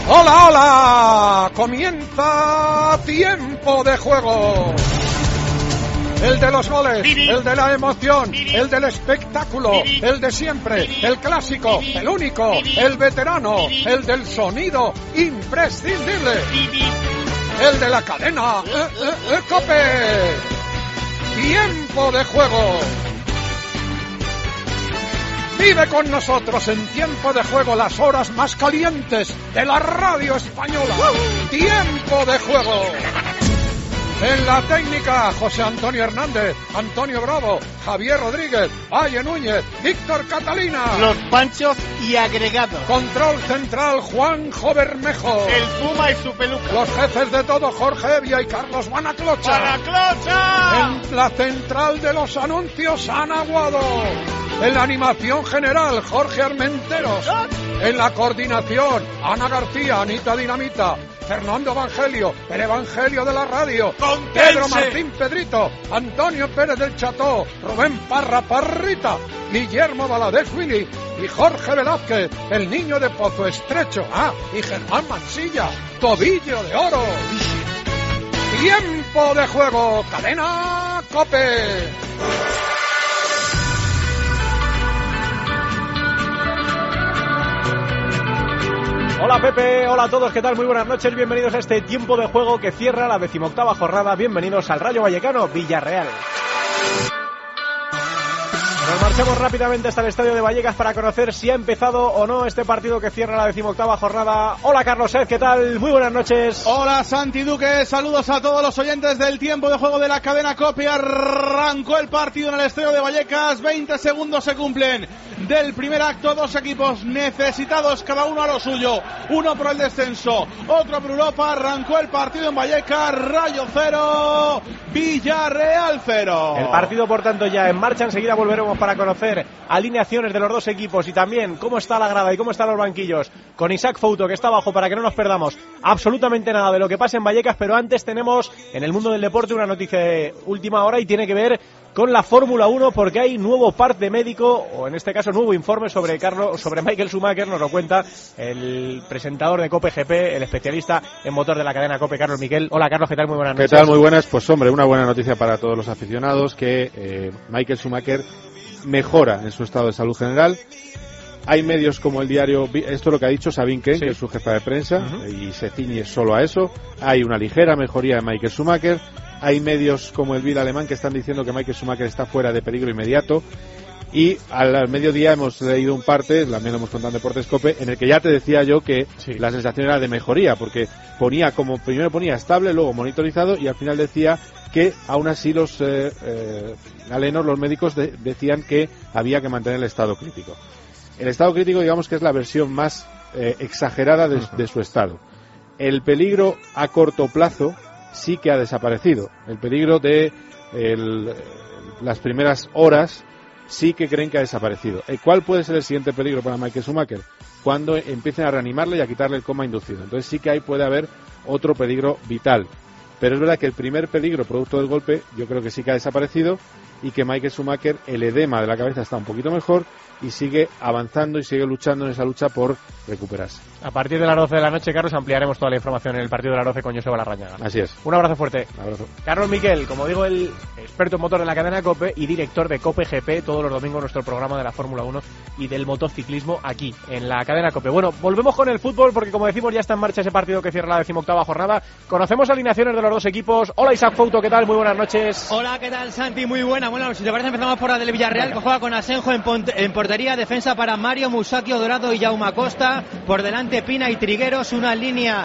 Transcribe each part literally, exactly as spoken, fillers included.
¡Hola, hola! Comienza Tiempo de Juego. El de los goles, el de la emoción, el del espectáculo, el de siempre, el clásico, el único, el veterano, el del sonido imprescindible, el de la cadena eh, eh, eh, COPE. Tiempo de Juego. Vive con nosotros en Tiempo de Juego las horas más calientes de la radio española. Tiempo de Juego. En la técnica, José Antonio Hernández, Antonio Bravo, Javier Rodríguez, Valle Núñez, Víctor Catalina. Los Panchos y agregados. Control central, Juanjo Bermejo. El Puma y su peluca. Los jefes de todo, Jorge Evia y Carlos Banaclocha. ¡Banaclocha! En la central de los anuncios, Ana Guado. En la animación general, Jorge Armenteros. En la coordinación, Ana García, Anita Dinamita, Fernando Evangelio, el Evangelio de la radio, ¡Contense! Pedro Martín Pedrito, Antonio Pérez del Cható, Rubén Parra Parrita, Guillermo Valadez Willy y Jorge Velázquez, el niño de Pozo Estrecho, ah, y Germán Mansilla, Tobillo de Oro. Tiempo de Juego, Cadena COPE. Hola Pepe, hola a todos, ¿qué tal? Muy buenas noches, bienvenidos a este Tiempo de Juego que cierra la decimoctava jornada. Bienvenidos al Rayo Vallecano Villarreal. Nos marchamos rápidamente hasta el estadio de Vallecas para conocer si ha empezado o no este partido que cierra la decimoctava jornada. Hola Carlos Ed, ¿qué tal? Muy buenas noches. Hola Santi Duque, saludos a todos los oyentes del Tiempo de Juego de la cadena COPE. Arrancó el partido en el estadio de Vallecas, veinte segundos se cumplen del primer acto, dos equipos necesitados cada uno a lo suyo, uno por el descenso, otro por Europa. Arrancó el partido en Vallecas, Rayo cero, Villarreal cero. El partido por tanto ya en marcha, enseguida volveremos para conocer alineaciones de los dos equipos y también cómo está la grada y cómo están los banquillos con Isaac Fouto, que está abajo, para que no nos perdamos absolutamente nada de lo que pasa en Vallecas. Pero antes tenemos en el mundo del deporte una noticia de última hora y tiene que ver con la Fórmula uno, porque hay nuevo parte médico, o en este caso nuevo informe sobre Carlos, sobre Michael Schumacher. Nos lo cuenta el presentador de COPE G P, el especialista en motor de la cadena COPE, Carlos Miquel. Hola Carlos, ¿qué tal? Muy buenas noches. ¿Qué tal? Muy buenas. Pues hombre, una buena noticia para todos los aficionados, que eh, Michael Schumacher mejora en su estado de salud general. Hay medios como el diario, esto es lo que ha dicho Sabine Ken, sí, que es su jefa de prensa, uh-huh. y se ciñe solo a eso. Hay una ligera mejoría de Michael Schumacher. Hay medios como el Bild alemán que están diciendo que Michael Schumacher está fuera de peligro inmediato. Y al, al mediodía hemos leído un parte, también lo hemos contado en Deportes COPE, en el que ya te decía yo que sí, la sensación era de mejoría, porque ponía como primero ponía estable, luego monitorizado, y al final decía que aún así los eh, eh, galenos, los médicos de, decían que había que mantener el estado crítico. El estado crítico, digamos que es la versión más eh, exagerada de, de su estado. El peligro a corto plazo sí que ha desaparecido. El peligro de el, las primeras horas sí que creen que ha desaparecido. ¿Cuál puede ser el siguiente peligro para Michael Schumacher? Cuando empiecen a reanimarle y a quitarle el coma inducido. Entonces sí que ahí puede haber otro peligro vital. Pero es verdad que el primer peligro producto del golpe yo creo que sí que ha desaparecido, y que Michael Schumacher, el edema de la cabeza está un poquito mejor y sigue avanzando y sigue luchando en esa lucha por recuperarse. A partir de las doce de la noche, Carlos, ampliaremos toda la información en el partido de las doce con Joseba Larrañaga. Así es. Un abrazo fuerte. Un abrazo. Carlos Miquel, como digo, el experto en motor de la cadena COPE y director de COPE G P, todos los domingos nuestro programa de la Fórmula uno y del motociclismo aquí, en la cadena COPE. Bueno, volvemos con el fútbol porque, como decimos, ya está en marcha ese partido que cierra la decimoctava jornada. Conocemos alineaciones de los dos equipos. Hola Isaac Fouto, ¿qué tal? Muy buenas noches. Hola, ¿qué tal Santi? Muy buena. Bueno, si te parece empezamos por la del Villarreal, que juega con Asenjo en, en portería, defensa para Mario, Musacchio, Dorado y Jaume Costa, por delante Pina y Trigueros, una línea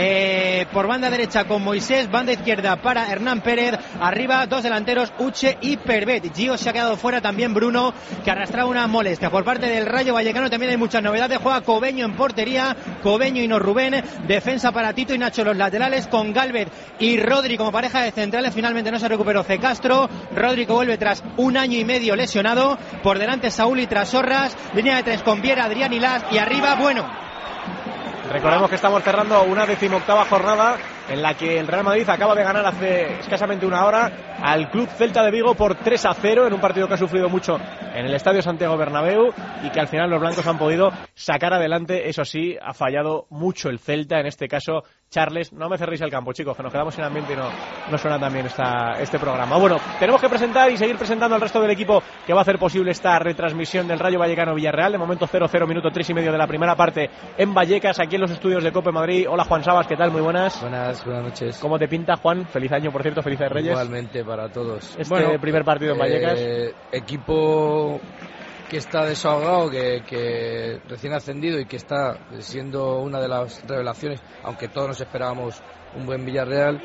eh, por banda derecha con Moisés, banda izquierda para Hernán Pérez, arriba dos delanteros, Uche y Pervet. Gio se ha quedado fuera, también Bruno, que arrastraba una molestia. Por parte del Rayo Vallecano también hay muchas novedades, juega Cobeño en portería, Cobeño y no Rubén, defensa para Tito y Nacho los laterales, con Gálvez y Rodri como pareja de centrales. Finalmente no se recuperó C. Castro, Rodri que vuelve tras un año y medio lesionado, por delante Saúl y Trasorras, línea de tres con Viera, Adrián y Las, y arriba, bueno. Recordemos que estamos cerrando una decimoctava jornada en la que el Real Madrid acaba de ganar hace escasamente una hora al Club Celta de Vigo por tres a cero en un partido que ha sufrido mucho en el Estadio Santiago Bernabéu y que al final los blancos han podido sacar adelante. Eso sí, ha fallado mucho el Celta, en este caso Charles. No me cerréis el campo, chicos, que nos quedamos sin ambiente y no, no suena tan bien esta, este programa. Bueno, tenemos que presentar y seguir presentando al resto del equipo que va a hacer posible esta retransmisión del Rayo Vallecano-Villarreal. De momento cero cero, minuto tres y medio de la primera parte en Vallecas, aquí en los estudios de COPE Madrid. Hola Juan Sabas, ¿qué tal? Muy buenas. Buenas, buenas noches. ¿Cómo te pinta, Juan? Feliz año, por cierto, felices Reyes. Igualmente para todos. Este bueno, primer partido en Vallecas. Eh, equipo que está desahogado, que, que recién ascendido y que está siendo una de las revelaciones, aunque todos nos esperábamos un buen Villarreal.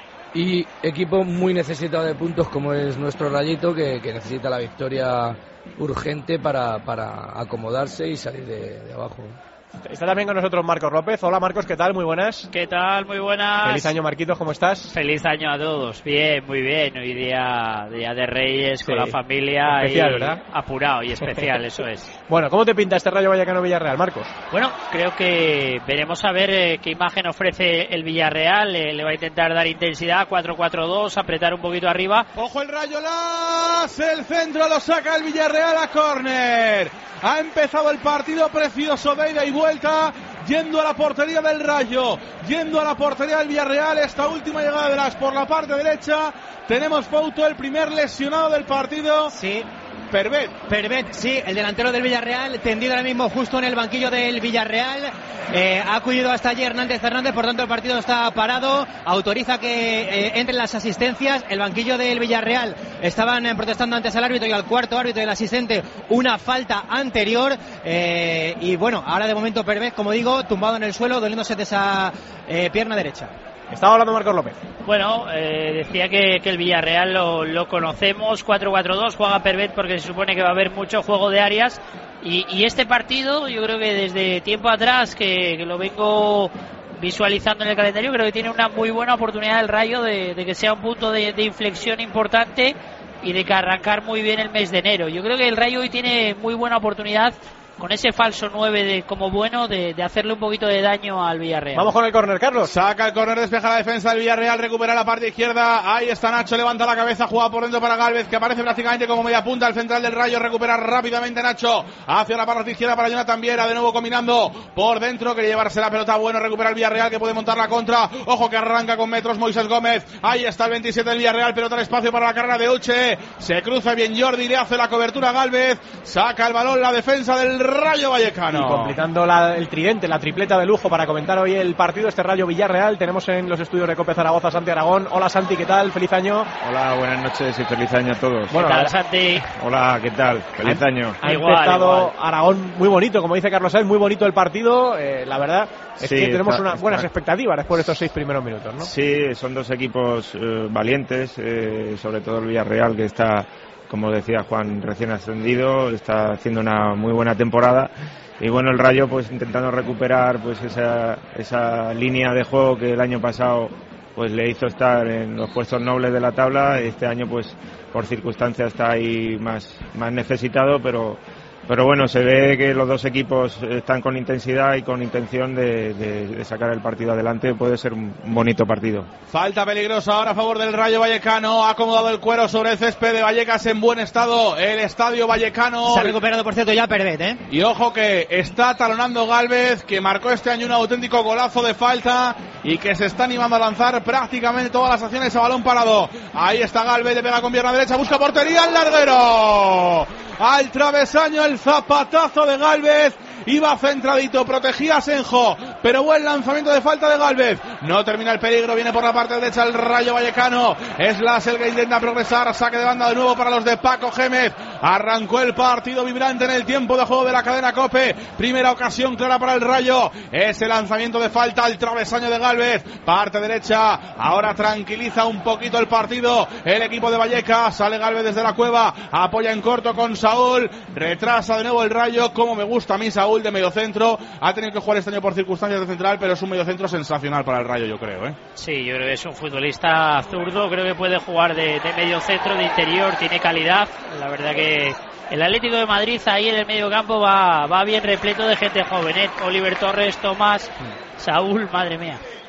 Y equipo muy necesitado de puntos como es nuestro Rayito, que, que necesita la victoria urgente para, para acomodarse y salir de, de abajo. Está también con nosotros Marcos López. Hola Marcos, ¿qué tal? Muy buenas. ¿Qué tal? Muy buenas. Feliz año, Marquitos, ¿cómo estás? Feliz año a todos. Bien, muy bien. Hoy día, día de Reyes, sí, con la familia. Especial, y ¿verdad? Apurado y especial, eso es. Bueno, ¿cómo te pinta este Rayo Vallecano-Villarreal, Marcos? Bueno, creo que veremos a ver eh, qué imagen ofrece el Villarreal. Eh, le va a intentar dar intensidad, cuatro cuatro dos, apretar un poquito arriba. Ojo el Rayo, las, el centro lo saca el Villarreal a córner. Ha empezado el partido precioso de ida y vuelta, yendo a la portería del Rayo, yendo a la portería del Villarreal. Esta última llegada de las por la parte derecha. Tenemos foto, el primer lesionado del partido. Sí. Pervet. Pervet, sí, el delantero del Villarreal, tendido ahora mismo justo en el banquillo del Villarreal. Eh, ha acudido hasta allí Hernández Hernández, por tanto el partido está parado. Autoriza que eh, entren las asistencias. El banquillo del Villarreal estaban eh, protestando antes al árbitro y al cuarto árbitro y el asistente una falta anterior. Eh, y bueno, ahora de momento Pervet, como digo, tumbado en el suelo, doliéndose de esa eh, pierna derecha. Estaba hablando Marcos López. Bueno, eh, decía que, que el Villarreal lo, lo conocemos, cuatro cuatro dos, juega Pervet porque se supone que va a haber mucho juego de áreas y, y este partido yo creo que desde tiempo atrás que, que lo vengo visualizando en el calendario, creo que tiene una muy buena oportunidad el Rayo de, de que sea un punto de, de inflexión importante y de que arrancar muy bien el mes de enero. Yo creo que el Rayo hoy tiene muy buena oportunidad con ese falso nueve de, como bueno de, de hacerle un poquito de daño al Villarreal. Vamos con el córner, Carlos. Saca el córner, despeja la defensa del Villarreal, recupera la parte izquierda. Ahí está Nacho, levanta la cabeza, juega por dentro para Gálvez, que aparece prácticamente como media punta. El central del Rayo recupera rápidamente Nacho hacia la parte izquierda para Jonathan Viera, de nuevo combinando por dentro, quiere llevarse la pelota, bueno, recupera el Villarreal que puede montar la contra. Ojo que arranca con metros Moisés Gómez. Ahí está el veintisiete del Villarreal, pelota al espacio para la carrera de Uche. Se cruza bien Jordi, le hace la cobertura a Gálvez, saca el balón la defensa del Rayo Vallecano. Y completando la, el tridente, la tripleta de lujo para comentar hoy el partido, este Rayo Villarreal. Tenemos en los estudios de COPE Zaragoza Santi Aragón. Hola Santi, ¿qué tal? Feliz año. Hola, buenas noches y feliz año a todos. Bueno, ¿qué tal, Santi? Hola, ¿qué tal? Feliz ha, año. Ha igual, empezado igual. Aragón muy bonito, como dice Carlos Sainz, muy bonito el partido. Eh, la verdad es sí, que tenemos está, unas está. buenas expectativas después de estos seis primeros minutos, ¿no? Sí, son dos equipos eh, valientes, eh, sobre todo el Villarreal, que está, como decía Juan, recién ascendido, está haciendo una muy buena temporada. Y bueno, el Rayo pues intentando recuperar pues esa, esa línea de juego que el año pasado pues le hizo estar en los puestos nobles de la tabla. Este año pues por circunstancias está ahí más, más necesitado, pero pero bueno, se ve que los dos equipos están con intensidad y con intención de, de, de sacar el partido adelante. Puede ser un bonito partido. Falta peligrosa ahora a favor del Rayo Vallecano. Ha acomodado el cuero sobre el césped de Vallecas en buen estado. El estadio Vallecano. Se ha recuperado, por cierto, ya Pervet, ¿eh? Y ojo que está talonando Gálvez, que marcó este año un auténtico golazo de falta y que se está animando a lanzar prácticamente todas las acciones a balón parado. Ahí está Gálvez, le pega con pierna derecha, busca portería, el larguero. Al travesaño el zapatazo de Gálvez. Iba centradito, protegía a Senjo, pero buen lanzamiento de falta de Gálvez. No termina el peligro, viene por la parte derecha el Rayo Vallecano. Es Las el que intenta progresar, saque de banda de nuevo para los de Paco Gémez. Arrancó el partido vibrante en el tiempo de juego de la cadena COPE. Primera ocasión clara para el Rayo. Ese lanzamiento de falta al travesaño de Gálvez. Parte derecha, ahora tranquiliza un poquito el partido el equipo de Vallecas. Sale Gálvez desde la cueva, apoya en corto con Saúl. Retrasa de nuevo el Rayo, como me gusta a mí Saúl de mediocentro. Ha tenido que jugar este año por circunstancias de central, pero es un mediocentro sensacional para el Rayo, yo creo, ¿eh? Sí, yo creo que es un futbolista zurdo, creo que puede jugar de, de mediocentro, de interior, tiene calidad. La verdad que el Atlético de Madrid ahí en el medio campo va, va bien repleto de gente joven, ¿eh? Oliver Torres, Tomás, Saúl, madre mía.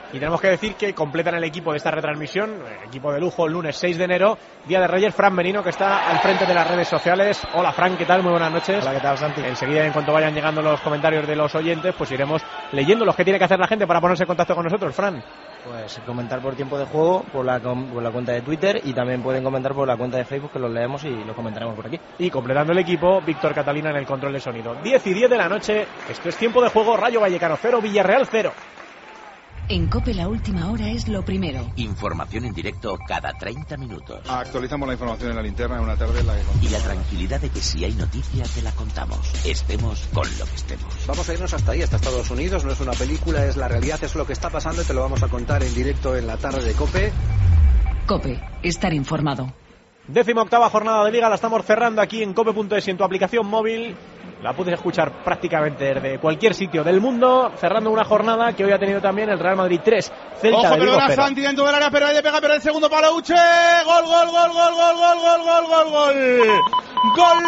Y tenemos que decir que completan el equipo de esta retransmisión, equipo de lujo, lunes seis de enero, Día de Reyes, Fran Merino, que está al frente de las redes sociales. Hola Fran, ¿qué tal? Muy buenas noches. Hola, ¿qué tal, Santi? Enseguida, en cuanto vayan llegando los comentarios de los oyentes, pues iremos leyéndolos. ¿Qué tiene que hacer la gente para ponerse en contacto con nosotros, Fran? Pues comentar por tiempo de juego, por la, por la cuenta de Twitter, y también pueden comentar por la cuenta de Facebook, que los leemos y los comentaremos por aquí. Y completando el equipo, Víctor Catalina en el control de sonido. diez y diez de la noche, esto es tiempo de juego. Rayo Vallecano cero, Villarreal cero. En COPE la última hora es lo primero. Información en directo cada treinta minutos. Actualizamos la información en la linterna en una tarde en la que... Y la tranquilidad de que si hay noticias te la contamos. Estemos con lo que estemos. Vamos a irnos hasta ahí, hasta Estados Unidos. No es una película, es la realidad, es lo que está pasando y te lo vamos a contar en directo en la tarde de COPE. COPE, estar informado. Décimo octava jornada de Liga, la estamos cerrando aquí en cope punto es y en tu aplicación móvil. La puedes escuchar prácticamente desde cualquier sitio del mundo, cerrando una jornada que hoy ha tenido también el Real Madrid tres, Celta Ojo, de Vigo perdona, cero. Santi dentro del área, pero ahí le pega, pero el segundo palo, Uche, gol, gol, gol, gol, gol, gol, gol, gol, gol, gol, gol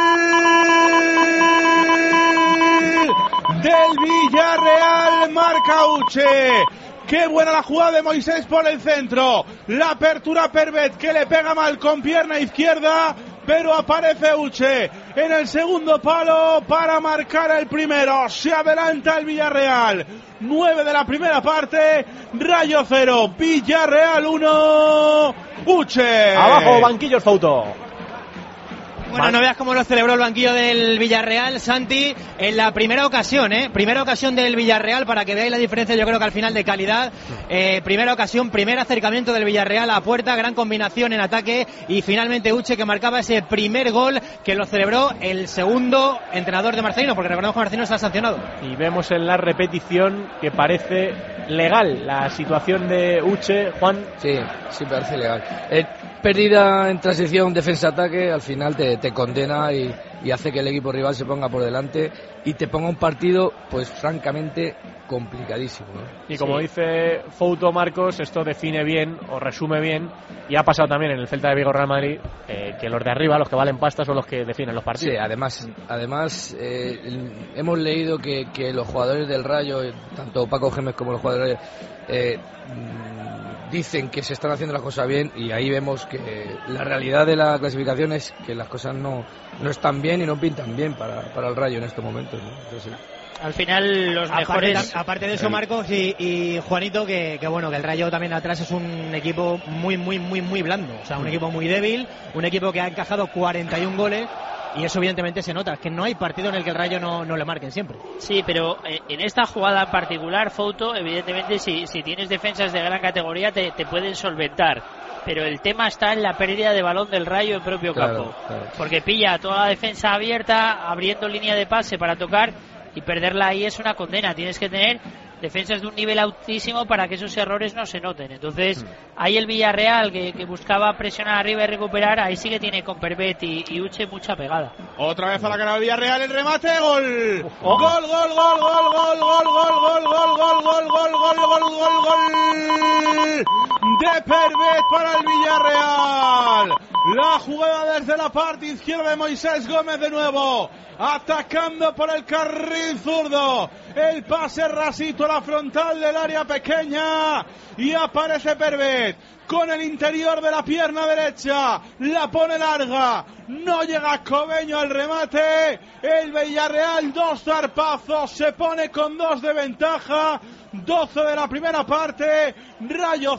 del Villarreal, marca Uche. Qué buena la jugada de Moisés por el centro, la apertura Pervet que le pega mal con pierna izquierda, pero aparece Uche en el segundo palo para marcar el primero. Se adelanta el Villarreal. nueve de la primera parte, Rayo cero, Villarreal uno, Uche. Abajo, banquillos, Fouto. Bueno, no veas cómo lo celebró el banquillo del Villarreal, Santi, en la primera ocasión, ¿eh? Primera ocasión del Villarreal, para que veáis la diferencia, yo creo que al final de calidad. Eh, primera ocasión, primer acercamiento del Villarreal a puerta, gran combinación en ataque, y finalmente Uche, que marcaba ese primer gol, que lo celebró el segundo entrenador de Marcelino, porque recordemos que Marcelino está sancionado. Y vemos en la repetición que parece legal la situación de Uche, Juan. Sí, sí parece legal. Eh, pérdida en transición defensa-ataque, al final te, te condena y, y hace que el equipo rival se ponga por delante y te ponga un partido, pues francamente complicadísimo, ¿no? Y como sí. dice Fouto, Marcos, esto define bien o resume bien, y ha pasado también en el Celta de Vigo Real Madrid, eh, que los de arriba, los que valen pasta, son los que definen los partidos. Sí, además, además eh, el, hemos leído que, que los jugadores del Rayo, tanto Paco Gémez como los jugadores del Rayo, eh, dicen que se están haciendo las cosas bien, y ahí vemos que la realidad de la clasificación es que las cosas no, no están bien y no pintan bien para, para el Rayo en estos momentos, ¿no? Entonces, sí. Al final los aparte, mejores... aparte de eso, Marcos y, y Juanito, que, que bueno, que el Rayo también atrás es un equipo muy, muy, muy, muy blando. O sea, un equipo muy débil, un equipo que ha encajado cuarenta y un goles. Y eso evidentemente se nota, que no hay partido en el que el Rayo no, no le marquen siempre. Sí, pero en esta jugada en particular, Fouto, evidentemente si, si tienes defensas de gran categoría te, te pueden solventar. Pero el tema está en la pérdida de balón del Rayo en propio claro, campo. Claro. Porque pilla toda la defensa abierta, abriendo línea de pase para tocar, y perderla ahí es una condena. Tienes que tener defensas de un nivel altísimo para que esos errores no se noten. Entonces, ahí el Villarreal, que, que buscaba presionar arriba y recuperar, ahí sí que tiene con Pervet y, y Uche mucha pegada. Otra vez a la cara del Villarreal, el remate, gol. Gol, gol, gol, gol, gol, gol, gol, gol, gol, gol, gol, gol, gol, gol, gol, gol de Pervet para el Villarreal. La jugada desde la parte izquierda de Moisés Gómez de nuevo, atacando por el carril zurdo. El pase rasito a la frontal del área pequeña y aparece Pervet con el interior de la pierna derecha, la pone larga, no llega Cobeño al remate. El Villarreal, dos zarpazos, se pone con dos de ventaja. doce de la primera parte, Rayo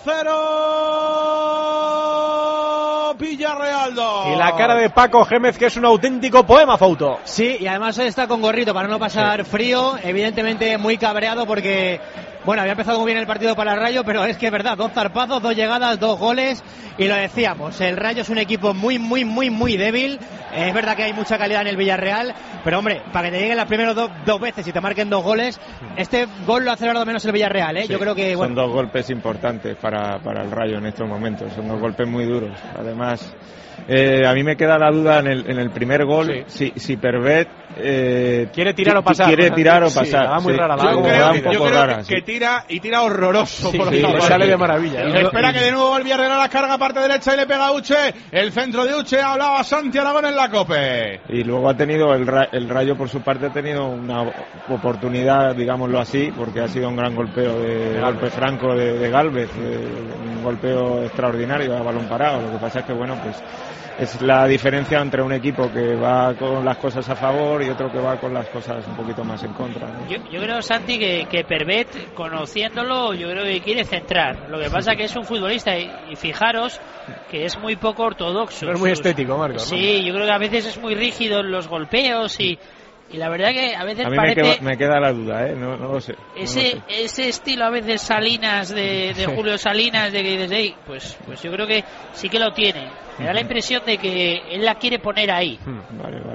cero, Villarreal dos. Y la cara de Paco Gémez, que es un auténtico poema, Fouto. Sí, y además hoy está con gorrito para no pasar sí. frío, evidentemente muy cabreado porque, bueno, había empezado muy bien el partido para el Rayo, pero es que es verdad, dos zarpazos, dos llegadas, dos goles, y lo decíamos, el Rayo es un equipo muy, muy, muy, muy débil. Es verdad que hay mucha calidad en el Villarreal, pero hombre, para que te lleguen las primeras do, dos veces y te marquen dos goles, este gol lo ha celebrado menos el Villarreal, ¿eh? Sí, yo creo que bueno. Son dos golpes importantes para, para el Rayo en estos momentos, son dos golpes muy duros. Además, eh, a mí me queda la duda en el, en el primer gol, sí. si, si Pervet Eh, quiere tirar o pasar. Quiere tirar o pasar. Sí, la da muy sí. rara. La yo da creo, un yo poco creo rara, que, sí. que tira y tira horroroso. Sí, por sí, la le sale de maravilla. Y espera que de nuevo el Villarreal a la carga parte derecha y le pega a Uche. El centro de Uche, hablaba Santi Aragón en la COPE. Y luego ha tenido el, ra el Rayo por su parte ha tenido una oportunidad, digámoslo así, porque ha sido un gran golpeo de, de golpe franco de, de Gálvez, de, un golpeo extraordinario a balón parado. Lo que pasa es que bueno, pues es la diferencia entre un equipo que va con las cosas a favor y otro que va con las cosas un poquito más en contra, ¿no? Yo, yo creo, Santi, que, que Pervet, conociéndolo, yo creo que quiere centrar. Lo que pasa que es un futbolista y, y fijaros que es muy poco ortodoxo. No es muy estético, Marcos, ¿no? Sí, yo creo que a veces es muy rígido en los golpeos y, y la verdad que a veces a mí parece... me, queda, me queda la duda, ¿eh? No, no lo sé. Ese, no lo sé. ese estilo a veces Salinas, de, de Julio Salinas, de que dices, hey, pues, pues yo creo que sí que lo tiene. Me da la impresión de que él la quiere poner ahí. Vale, vale.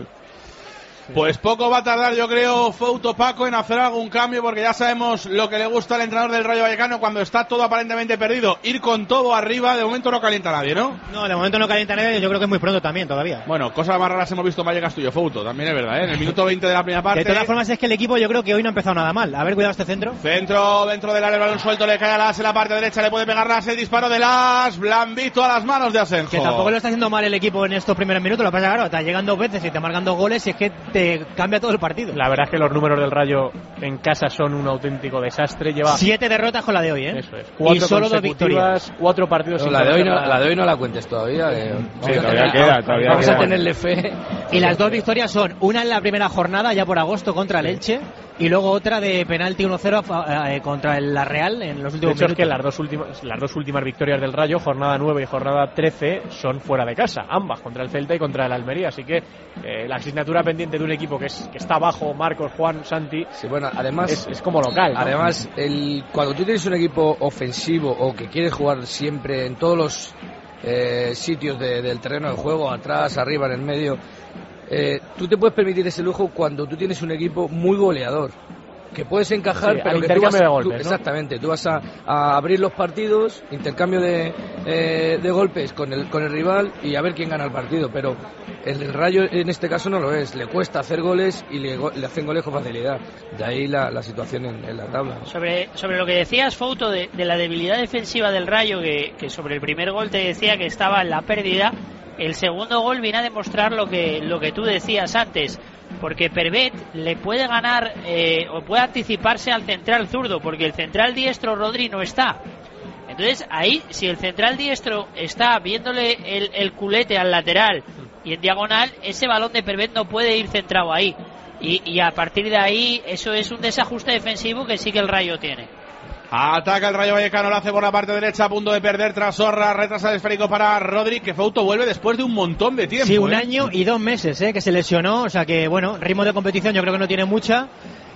Pues poco va a tardar, yo creo, Fouto Paco en hacer algún cambio, porque ya sabemos lo que le gusta al entrenador del Rayo Vallecano cuando está todo aparentemente perdido. Ir con todo arriba, de momento no calienta a nadie, ¿no? No, de momento no calienta a nadie, yo creo que es muy pronto también, todavía. Bueno, cosas más raras hemos visto en Vallecas tuyo, Fouto, también es verdad, ¿eh? En el minuto veinte de la primera parte. De todas formas, es que el equipo yo creo que hoy no ha empezado nada mal. A ver, cuidado este centro. Centro dentro del área, el balón suelto, le cae a Las en la parte derecha, le puede pegar Las, el disparo de Las, blandito a las manos de Asenjo. Que tampoco lo está haciendo mal el equipo en estos primeros minutos, lo que pasa es que claro, te llegan dos veces y te marcan dos goles y es que te cambia todo el partido. La verdad es que los números del Rayo en casa son un auténtico desastre. Lleva siete derrotas con la de hoy, ¿eh? Eso es. Cuatro y solo dos victorias. Cuatro partidos no, sin la de hoy no, la... la de hoy no la cuentes todavía. Que sí, todavía tener, queda, todavía vamos queda. a tenerle fe. Y las dos victorias son una en la primera jornada, ya por agosto, contra el Elche, y luego otra de penalti uno cero eh, contra el La Real en los últimos de hecho, minutos. Es que las dos últimas las dos últimas victorias del Rayo, jornada nueve y jornada trece, son fuera de casa, ambas, contra el Celta y contra el Almería, así que eh, la asignatura pendiente de un equipo que es que está abajo, Marcos, Juan, Santi, sí, bueno, además es, es como local, ¿no? Además, el, cuando tú tienes un equipo ofensivo o que quiere jugar siempre en todos los eh, sitios de, del terreno de juego, atrás, arriba, en el medio, eh, tú te puedes permitir ese lujo cuando tú tienes un equipo muy goleador, que puedes encajar, sí, pero que tú vas, de golpes, tú, ¿no? Exactamente, tú vas a, a abrir los partidos, intercambio de, eh, de golpes con el, con el rival y a ver quién gana el partido, pero el Rayo en este caso no lo es, le cuesta hacer goles y le, le hacen goles con facilidad, de ahí la, la situación en, en la tabla. Sobre, sobre lo que decías, Fouto, de, de la debilidad defensiva del Rayo, que, que sobre el primer gol te decía que estaba en la pérdida, el segundo gol viene a demostrar lo que, lo que tú decías antes, porque Pervet le puede ganar eh, o puede anticiparse al central zurdo, porque el central diestro Rodri no está. Entonces ahí, si el central diestro está viéndole el, el culete al lateral y en diagonal, ese balón de Pervet no puede ir centrado ahí, y, y a partir de ahí eso es un desajuste defensivo que sí que el Rayo tiene. Ataca el Rayo Vallecano, lo hace por la parte derecha, a punto de perder Trasorra, retrasa el esférico para Rodri, que Fouto vuelve después de un montón de tiempo. Sí, un ¿eh? año y dos meses, ¿eh? Que se lesionó, o sea que, bueno, ritmo de competición yo creo que no tiene mucha.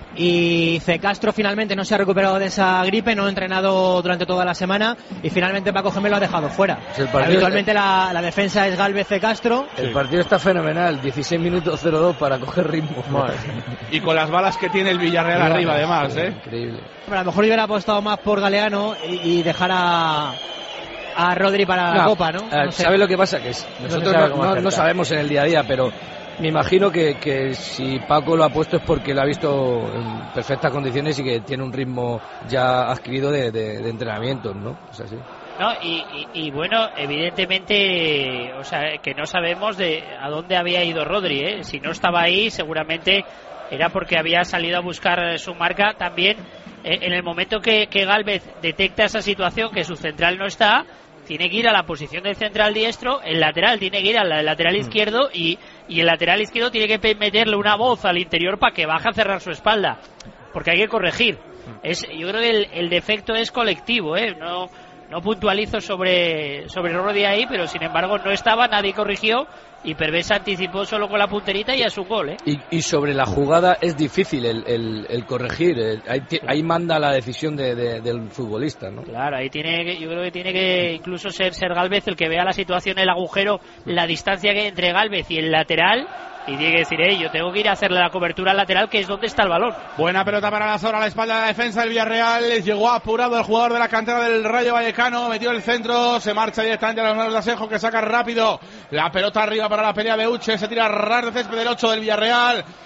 Y C. Castro finalmente no se ha recuperado de esa gripe, no ha entrenado durante toda la semana y finalmente Paco Gémez lo ha dejado fuera. Pues partido, habitualmente la, la defensa es Gálvez, C. Castro. El sí. partido está fenomenal, dieciséis minutos cero dos para coger ritmo. Madre. Y con las balas que tiene el Villarreal sí, arriba además, ¿eh? Increíble. Pero a lo mejor yo hubiera apostado más por Galeano y, y dejar a... a Rodri para no, la Copa, ¿no? no sé. ¿Sabes lo que pasa? Que es, nosotros no, no, no sabemos en el día a día, pero me imagino que, que si Paco lo ha puesto es porque lo ha visto en perfectas condiciones y que tiene un ritmo ya adquirido de, de, de entrenamiento, ¿no? Es así. No, y, y, y bueno, evidentemente, o sea, que no sabemos de a dónde había ido Rodri, ¿eh? Si no estaba ahí, seguramente era porque había salido a buscar su marca. También, eh, en el momento que, que Gálvez detecta esa situación, que su central no está, tiene que ir a la posición del central diestro, el lateral tiene que ir al lateral izquierdo y, y el lateral izquierdo tiene que meterle una voz al interior para que baje a cerrar su espalda, porque hay que corregir. Es, yo creo que el, el defecto es colectivo, ¿eh? No, no puntualizo sobre, sobre Rodri ahí, pero sin embargo no estaba, nadie corrigió y Pervet se anticipó solo con la punterita y a su gol, ¿eh? Y, y sobre la jugada es difícil el, el, el corregir, el, ahí, ahí manda la decisión de, de, del futbolista, ¿no? Claro, ahí tiene que, yo creo que tiene que incluso ser, ser Gálvez el que vea la situación, el agujero, la distancia que hay entre Gálvez y el lateral, y tiene que decir, eh, yo tengo que ir a hacerle la cobertura al lateral, que es donde está el balón. Buena pelota para la Sora, a la espalda de la defensa del Villarreal. Llegó apurado el jugador de la cantera del Rayo Vallecano, metió el centro, se marcha directamente a las manos de Asenjo, que saca rápido la pelota arriba para la pelea de Uche, se tira ras de césped del ocho del Villarreal.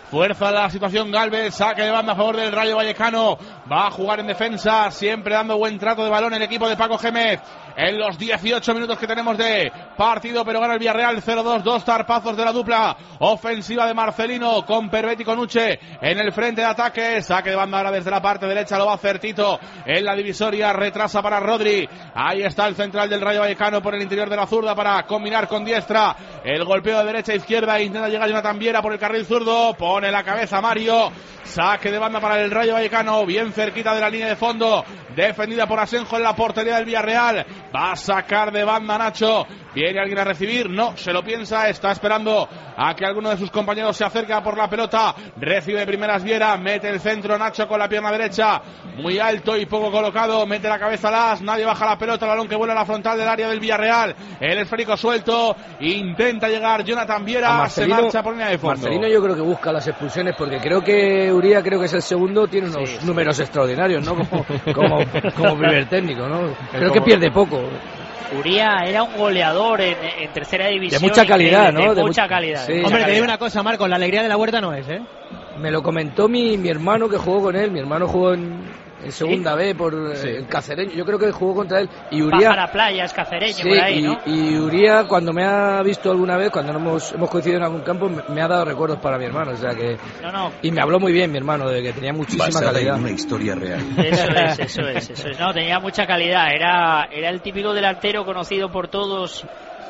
Fuerza la situación Galvez, saque de banda a favor del Rayo Vallecano. Va a jugar en defensa, siempre dando buen trato de balón el equipo de Paco Gémez. En los dieciocho minutos que tenemos de partido, pero gana el Villarreal cero dos, dos zarpazos de la dupla ofensiva de Marcelino con Pervetti y Conuche en el frente de ataque. Saque de banda ahora desde la parte derecha, lo va a hacer Tito en la divisoria, retrasa para Rodri. Ahí está el central del Rayo Vallecano por el interior de la zurda para combinar con diestra. El golpeo de derecha a izquierda, intenta llegar Jonathan Viera por el carril zurdo, pone la cabeza Mario. Saque de banda para el Rayo Vallecano, bien cerquita de la línea de fondo, defendida por Asenjo en la portería del Villarreal. Va a sacar de banda Nacho. Viene alguien a recibir, no, se lo piensa, está esperando a que alguno de sus compañeros se acerque por la pelota. Recibe primeras Viera, mete el centro Nacho con la pierna derecha, muy alto y poco colocado, mete la cabeza Las, nadie baja la pelota, el balón que vuela a la frontal del área del Villarreal. El esférico suelto, intenta llegar Jonathan Viera, se marcha por línea de fondo. Marcelino yo creo que busca las expulsiones porque creo que Uría, creo que es el segundo, tiene unos sí, números sí. extraordinarios, ¿no? Como, como, como primer técnico, ¿no? Creo como... que pierde poco. Uría era un goleador en, en tercera división. De mucha calidad, de, ¿no? De, de mucha mu calidad. Sí. Hombre, te digo una cosa, Marcos, la alegría de la Huerta no es, ¿eh? Me lo comentó mi, mi hermano que jugó con él. Mi hermano jugó en, en segunda ¿Sí? B por sí. el Cacereño. Yo creo que jugó contra él. Y Uría. Baja la playa, es Cacereño, sí, por ahí, y, ¿no? Y Uría, cuando me ha visto alguna vez, cuando hemos, hemos coincidido en algún campo, me, me ha dado recuerdos para mi hermano. O sea que. No, no. Y me habló muy bien mi hermano, de que tenía muchísima Basada calidad. En una historia real. Eso es, eso es, eso es. No, tenía mucha calidad. Era, era el típico delantero conocido por todos.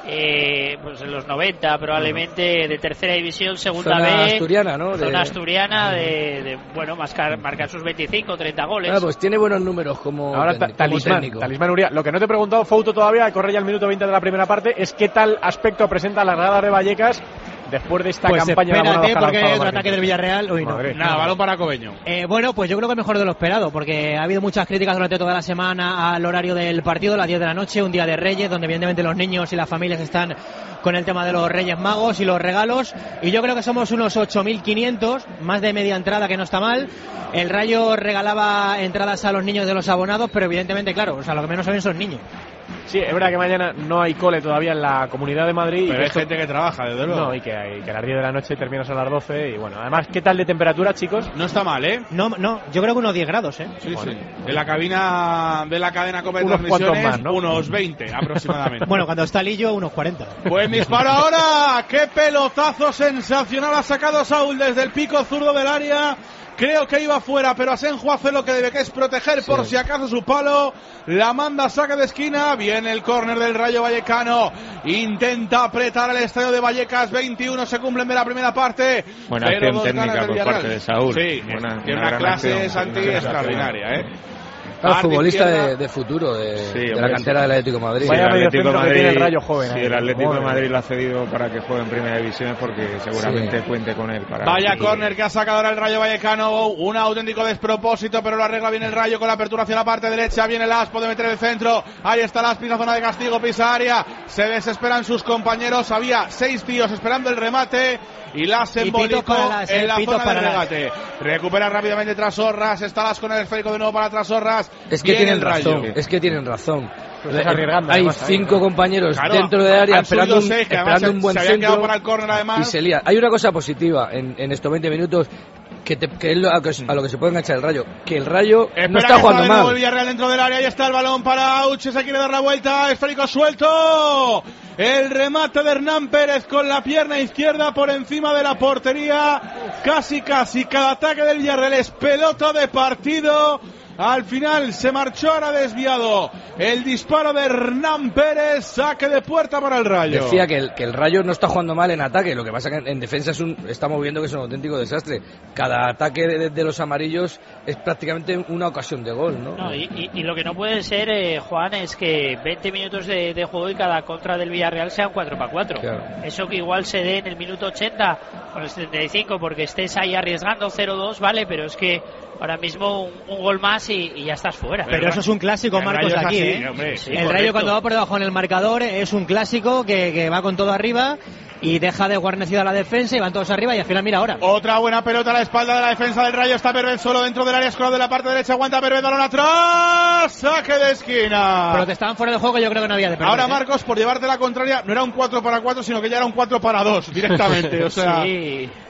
Eh, pues en los noventa probablemente, de tercera división, segunda zona B, asturiana, ¿no? Zona de... asturiana de, de bueno, marcar, marcar sus veinticinco, treinta goles. Ah, pues tiene buenos números como, ahora técnico, talismán, como técnico. Talismán Uría. Lo que no te he preguntado, Fouto, todavía, corre ya el minuto veinte de la primera parte, es qué tal aspecto presenta la grada de Vallecas después de esta pues campaña espérate, de porque hay otro ataque del Villarreal. Uy, no. Madre, nada, balón para Cobeño. Eh, bueno, pues yo creo que mejor de lo esperado, porque ha habido muchas críticas durante toda la semana al horario del partido, las diez de la noche, un día de Reyes, donde evidentemente los niños y las familias están con el tema de los Reyes Magos y los regalos, y yo creo que somos unos ocho mil quinientos, más de media entrada, que no está mal. El Rayo regalaba entradas a los niños de los abonados, pero evidentemente, claro, o sea, lo que menos saben son niños. Sí, es verdad que mañana no hay cole todavía en la Comunidad de Madrid. Pero y hay esto... gente que trabaja, desde luego. No, y que, y que a las diez de la noche terminas a las doce. Y bueno, además, ¿qué tal de temperatura, chicos? No está mal, ¿eh? No, no, yo creo que unos diez grados, ¿eh? Sí, bueno. sí. En la cabina de la cadena Cope de unos transmisiones, más, ¿no? unos veinte aproximadamente. Bueno, cuando está Lillo, unos cuarenta. Buen disparo ahora. ¡Qué pelotazo sensacional ha sacado Saúl desde el pico zurdo del área! Creo que iba fuera, pero Asenjo hace lo que debe, que es proteger sí. por si acaso su palo. La manda, saca de esquina. Viene el córner del Rayo Vallecano. Intenta apretar el estadio de Vallecas. veintiuno se cumplen de la primera parte. Buena acción técnica por parte de Saúl. Sí, buena, tiene una, una clase Santi extraordinaria, ¿eh? Ah, futbolista de, de futuro, de, sí, de la cantera del Atlético de Madrid. Vaya sí, medio centro Madrid, que tiene el Rayo joven. Sí, el Atlético de Madrid lo ha cedido para que juegue en primera división porque seguramente sí. cuente con él. Para Vaya córner que ha sacado ahora el Rayo Vallecano, un auténtico despropósito, pero lo arregla bien el Rayo con la apertura hacia la parte derecha. Viene Las, puede meter el centro. Ahí está Las, pisa zona de castigo, pisa área. Se desesperan sus compañeros. Había seis tíos esperando el remate. Y Las se embolicó en la zona del regate. Recupera rápidamente Trasorras. Está Las con el esférico de nuevo para Trasorras. Es que tienen razón. Es que tienen razón. Pues arriesgando, hay además, cinco ahí, compañeros claro, dentro de área esperando un, seis, esperando un buen se centro para el córner, además. Y se lía. Hay una cosa positiva en, en estos veinte minutos que, te, que es lo, a, que, a lo que se puede enganchar el Rayo, que el Rayo Espera no está jugando mal. El Villarreal dentro del área, ahí está el balón para Auche, se quiere dar la vuelta, esférico suelto. El remate de Hernán Pérez con la pierna izquierda por encima de la portería. Casi, casi, cada ataque del Villarreal es pelota de partido. Al final se marchó, ahora desviado el disparo de Hernán Pérez, saque de puerta para el Rayo. Decía que el, que el Rayo no está jugando mal en ataque, lo que pasa que en, en defensa es un, estamos viendo que es un auténtico desastre. Cada ataque de, de los amarillos es prácticamente una ocasión de gol, ¿no? no y, y, y lo que no puede ser, eh, Juan, es que veinte minutos de, de juego y cada contra del Villarreal sean cuatro para cuatro. Claro. Eso que igual se dé en el minuto ochenta o el setenta y cinco porque estés ahí arriesgando cero dos, vale, pero es que ahora mismo un, un gol más y, y ya estás fuera. Pero eso es un clásico, Marcos, aquí, así, ¿eh? Hombre, sí, el correcto. Rayo cuando va por debajo en el marcador es un clásico que, que va con todo arriba y deja de guarnecida la defensa y van todos arriba y al final mira ahora. Otra buena pelota a la espalda de la defensa del Rayo. Está Pervet solo dentro del área, escolado de la parte derecha. Aguanta Pervet, balón atrás. Saque de esquina. Pero que estaban fuera de juego, yo creo que no había de perder. Ahora Marcos, por llevarte la contraria, no era un cuatro para cuatro, sino que ya era un cuatro para dos directamente. O sea, sí.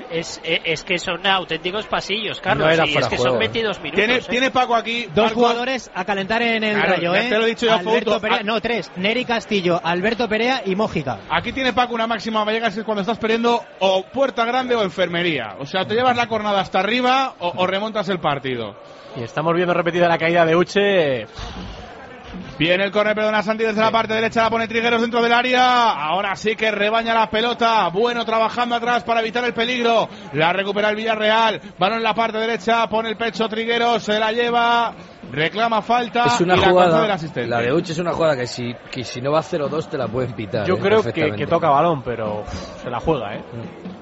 Es, es, es que son auténticos pasillos, Carlos. No era y fuera es que juego, son veintidós minutos. Tiene, ¿eh? tiene Paco aquí. Dos Marco, jugadores a calentar en el Claro, Rayo, ya ¿eh? te lo he dicho yo, Alberto Fouto. Perea, no, tres. Neri Castillo, Alberto Perea y Mójica. Aquí tiene Paco una máxima Vallecas, que es cuando estás perdiendo o puerta grande o enfermería. O sea, te llevas la cornada hasta arriba o, o remontas el partido. Y estamos viendo repetida la caída de Uche. Viene el córner, perdona Santi, desde la parte derecha la pone Trigueros dentro del área. Ahora sí que rebaña la pelota. Bueno, trabajando atrás para evitar el peligro. La recupera el Villarreal. Balón en la parte derecha, pone el pecho Trigueros, se la lleva. Reclama falta. Es una y la jugada, del asistente. la de Uche es una jugada que si, que si no va cero dos te la pueden pitar. Yo eh, creo que, que toca balón, pero uf, se la juega, ¿eh? Mm.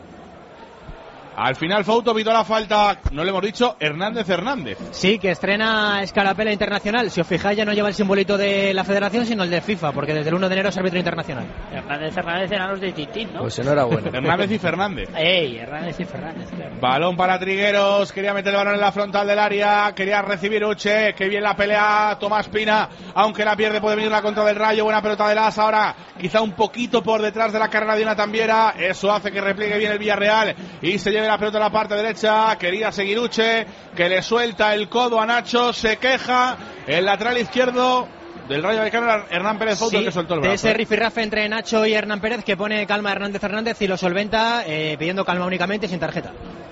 Al final Fouto pitó la falta, no le hemos dicho, Hernández Hernández. Sí, que estrena Escarapela Internacional. Si os fijáis, ya no lleva el simbolito de la federación, sino el de FIFA, porque desde el uno de enero es árbitro internacional. Hernández Hernández eran los de Tintín, ¿no? Pues enhorabuena. Hernández y Fernández. Ey, Hernández y Fernández, claro. Balón para Trigueros, quería meter el balón en la frontal del área, quería recibir Uche, que bien la pelea Tomás Pina, aunque la pierde puede venir la contra del Rayo, buena pelota de Las, ahora quizá un poquito por detrás de la carrera de una Tambiera, eso hace que repliegue bien el Villarreal y se lleve la pelota a la parte derecha, quería seguir Uche, que le suelta el codo a Nacho, se queja, el lateral izquierdo del Rayo Vallecano, Hernán Pérez Fouto, sí, que soltó el de brazo. ese ¿eh? rifirrafe entre Nacho y Hernán Pérez, que pone calma a Hernández Hernández y lo solventa eh, pidiendo calma únicamente sin tarjeta.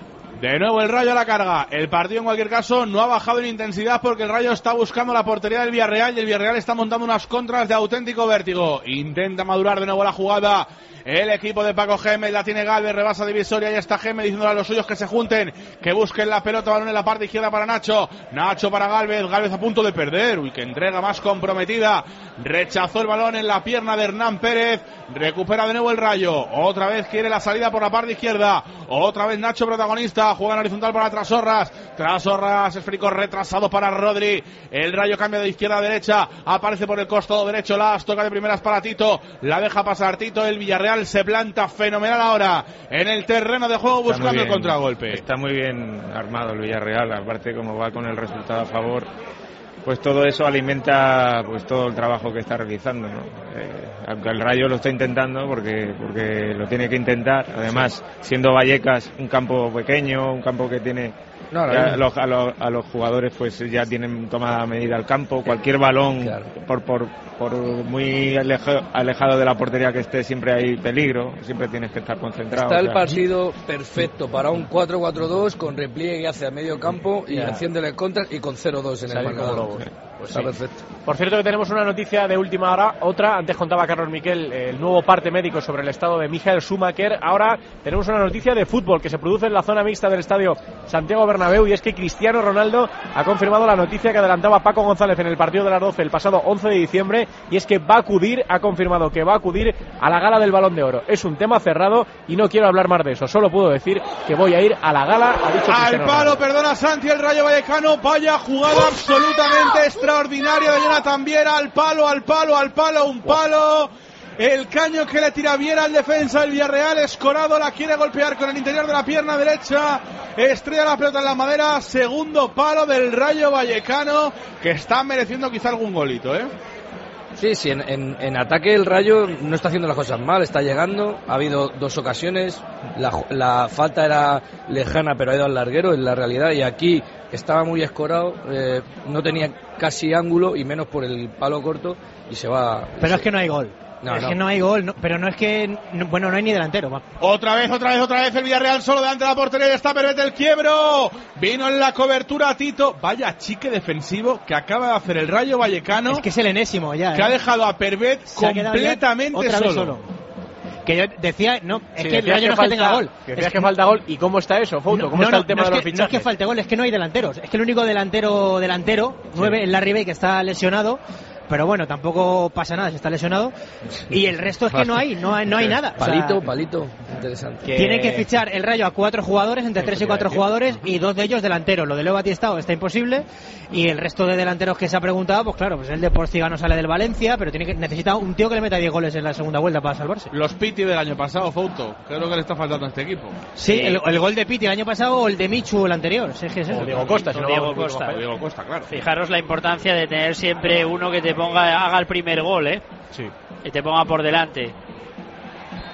De nuevo el Rayo a la carga. El partido en cualquier caso no ha bajado en intensidad porque el Rayo está buscando la portería del Villarreal y el Villarreal está montando unas contras de auténtico vértigo. Intenta madurar de nuevo la jugada. El equipo de Paco Gémez, la tiene Galvez, rebasa divisoria, ya está Gémez diciéndole a los suyos que se junten, que busquen la pelota, balón en la parte izquierda para Nacho, Nacho para Galvez, Galvez a punto de perder, uy, que entrega más comprometida, rechazó el balón en la pierna de Hernán Pérez, recupera de nuevo el Rayo, otra vez quiere la salida por la parte izquierda, otra vez Nacho protagonista, juega en horizontal para Trasorras, Trasorras, esférico retrasado para Rodri, el Rayo cambia de izquierda a derecha, aparece por el costado derecho, Las, toca de primeras para Tito, la deja pasar Tito, el Villarreal se planta fenomenal ahora en el terreno de juego buscando bien, el contragolpe. Está muy bien armado el Villarreal, aparte como va con el resultado a favor, pues todo eso alimenta pues todo el trabajo que está realizando, ¿no? Eh, aunque el Rayo lo está intentando porque porque lo tiene que intentar, además siendo Vallecas un campo pequeño, un campo que tiene No, ya, a, los, a, los, a los jugadores pues ya tienen tomada medida el campo, cualquier balón claro. por, por, por muy alejo, alejado de la portería que esté siempre hay peligro, siempre tienes que estar concentrado. Está o sea. el partido perfecto para un cuatro cuatro dos con repliegue hacia medio campo y yeah. haciéndole contras y con cero dos en el marcador. Pues está sí. perfecto. Por cierto que tenemos una noticia de última hora, otra, antes contaba Carlos Miquel el nuevo parte médico sobre el estado de Michael Schumacher, ahora tenemos una noticia de fútbol que se produce en la zona mixta del estadio Santiago Bernabéu y es que Cristiano Ronaldo ha confirmado la noticia que adelantaba Paco González en el partido de las doce el pasado once de diciembre y es que va a acudir, ha confirmado que va a acudir a la gala del Balón de Oro. Es un tema cerrado y no quiero hablar más de eso, solo puedo decir que voy a ir a la gala, ha dicho al Cristiano palo, Ronaldo. Perdona Santi, el Rayo Vallecano, vaya jugada absolutamente extraordinaria de Jonathan Viera, al palo, al palo, al palo, un palo. El caño que le tira Viera al defensa del Villarreal, Escorado la quiere golpear con el interior de la pierna derecha, estrella la pelota en la madera, segundo palo del Rayo Vallecano, que está mereciendo quizá algún golito, ¿eh? Sí, sí, en, en, en ataque el Rayo no está haciendo las cosas mal, está llegando, ha habido dos ocasiones, la, la falta era lejana pero ha ido al larguero, en la realidad, y aquí estaba muy escorado, eh, no tenía casi ángulo y menos por el palo corto y se va... Pero se... es que no hay gol. No, es no. que no hay gol, no, pero no es que, no, bueno, no hay ni delantero. Va. Otra vez, otra vez, otra vez el Villarreal solo delante de la portería y está Pervete el quiebro. Vino en la cobertura Tito. Vaya chique defensivo que acaba de hacer el Rayo Vallecano. Es que es el enésimo ya. Que ¿eh? ha dejado a Pervet completamente otra solo. Vez solo. Que yo decía, no, es sí, que el Rayo no es que tenga gol. Que decías que, que falta gol. ¿Y cómo está eso, Fouto? No, ¿Cómo no, está no, el tema no de los que, fichajes? No es que falte gol, es que no hay delanteros. Es que el único delantero, delantero, sí. nueve, es Larry Bay, que está lesionado. Pero bueno, tampoco pasa nada si está lesionado. Y el resto es que no hay, no hay, no hay nada. Palito, o sea, palito, interesante. Que... Tienen que fichar el Rayo a cuatro jugadores, entre tres y cuatro jugadores, y dos de ellos delanteros. Lo de Leo Batistao está imposible. Y el resto de delanteros que se ha preguntado, pues claro, pues el de Porciga no sale del Valencia, pero tiene que necesita un tío que le meta diez goles en la segunda vuelta para salvarse. Los Piti del año pasado, Fouto, creo que le está faltando a este equipo. Sí, sí. El, el gol de Piti el año pasado o el de Michu el anterior. Sí, es que es eso. O Diego Costa, si no Diego Costa. O Diego Costa, claro. Fijaros la importancia de tener siempre uno que te ponga, haga el primer gol, ¿eh? Sí. Y te ponga por delante.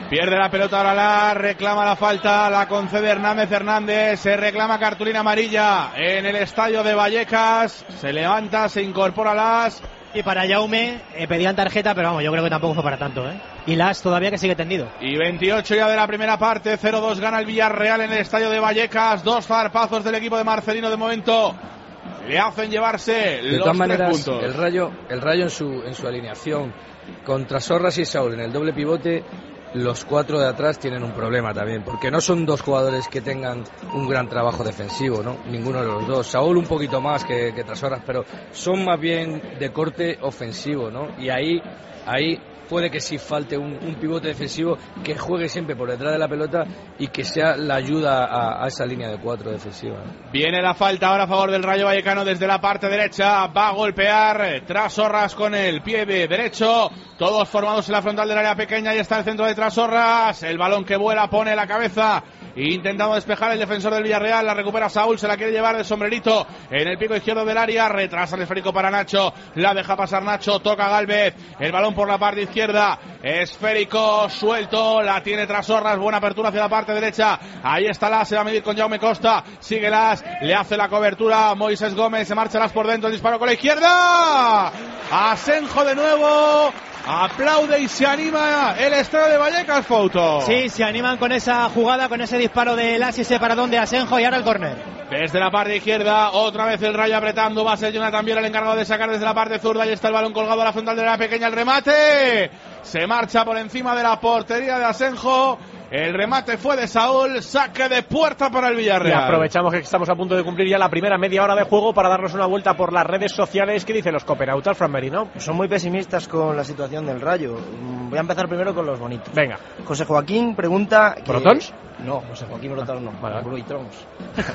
Pierde la pelota ahora la reclama la falta, la concede Hernández Hernández, se reclama cartulina amarilla en el estadio de Vallecas, se levanta, se incorpora Las. Y para Jaume eh, pedían tarjeta, pero vamos, yo creo que tampoco fue para tanto, ¿eh? Y Las todavía que sigue tendido. Y veintiocho ya de la primera parte, cero dos gana el Villarreal en el estadio de Vallecas, dos zarpazos del equipo de Marcelino de momento le hacen llevarse de los todas tres maneras, puntos. El Rayo, el Rayo en su en su alineación contra Sorras y Saúl en el doble pivote, los cuatro de atrás tienen un problema también, porque no son dos jugadores que tengan un gran trabajo defensivo, ¿no? Ninguno de los dos. Saúl un poquito más que, que Trasorras, pero son más bien de corte ofensivo, ¿no? Y ahí, ahí puede que sí falte un, un pivote defensivo que juegue siempre por detrás de la pelota y que sea la ayuda a, a esa línea de cuatro defensiva, ¿no? Viene la falta ahora a favor del Rayo Vallecano desde la parte derecha, va a golpear Trasorras con el pie de derecho, todos formados en la frontal del área pequeña, y está el centro de Trasorras, el balón que vuela, pone la cabeza intentando despejar el defensor del Villarreal, la recupera Saúl, se la quiere llevar de sombrerito en el pico izquierdo del área, retrasa el esférico para Nacho, la deja pasar Nacho, toca Gálvez, el balón por la parte izquierda, esférico suelto, la tiene Trasorras, buena apertura hacia la parte derecha, ahí está Las, se va a medir con Jaume Costa, sigue Las, le hace la cobertura Moisés Gómez, se marcha Las por dentro, el disparo con la izquierda, Asenjo de nuevo, aplaude y se anima el estadio de Vallecas, Fouto. Sí, se animan con esa jugada, con ese disparo de Las y ese paradón de Asenjo, y ahora el córner. Desde la parte izquierda, otra vez el Rayo apretando, va a ser Jonathan Viera el encargado de sacar desde la parte zurda, y está el balón colgado a la frontal de la pequeña, el remate, se marcha por encima de la portería de Asenjo, el remate fue de Saúl, saque de puerta para el Villarreal. Y aprovechamos que estamos a punto de cumplir ya la primera media hora de juego para darnos una vuelta por las redes sociales. ¿Qué dicen los copenautas, Fran Merino? Son muy pesimistas con la situación del Rayo. Voy a empezar primero con los bonitos. Venga. José Joaquín pregunta... Que... ¿Brotons? No, José Joaquín Brotons no, vale. Bruitrons.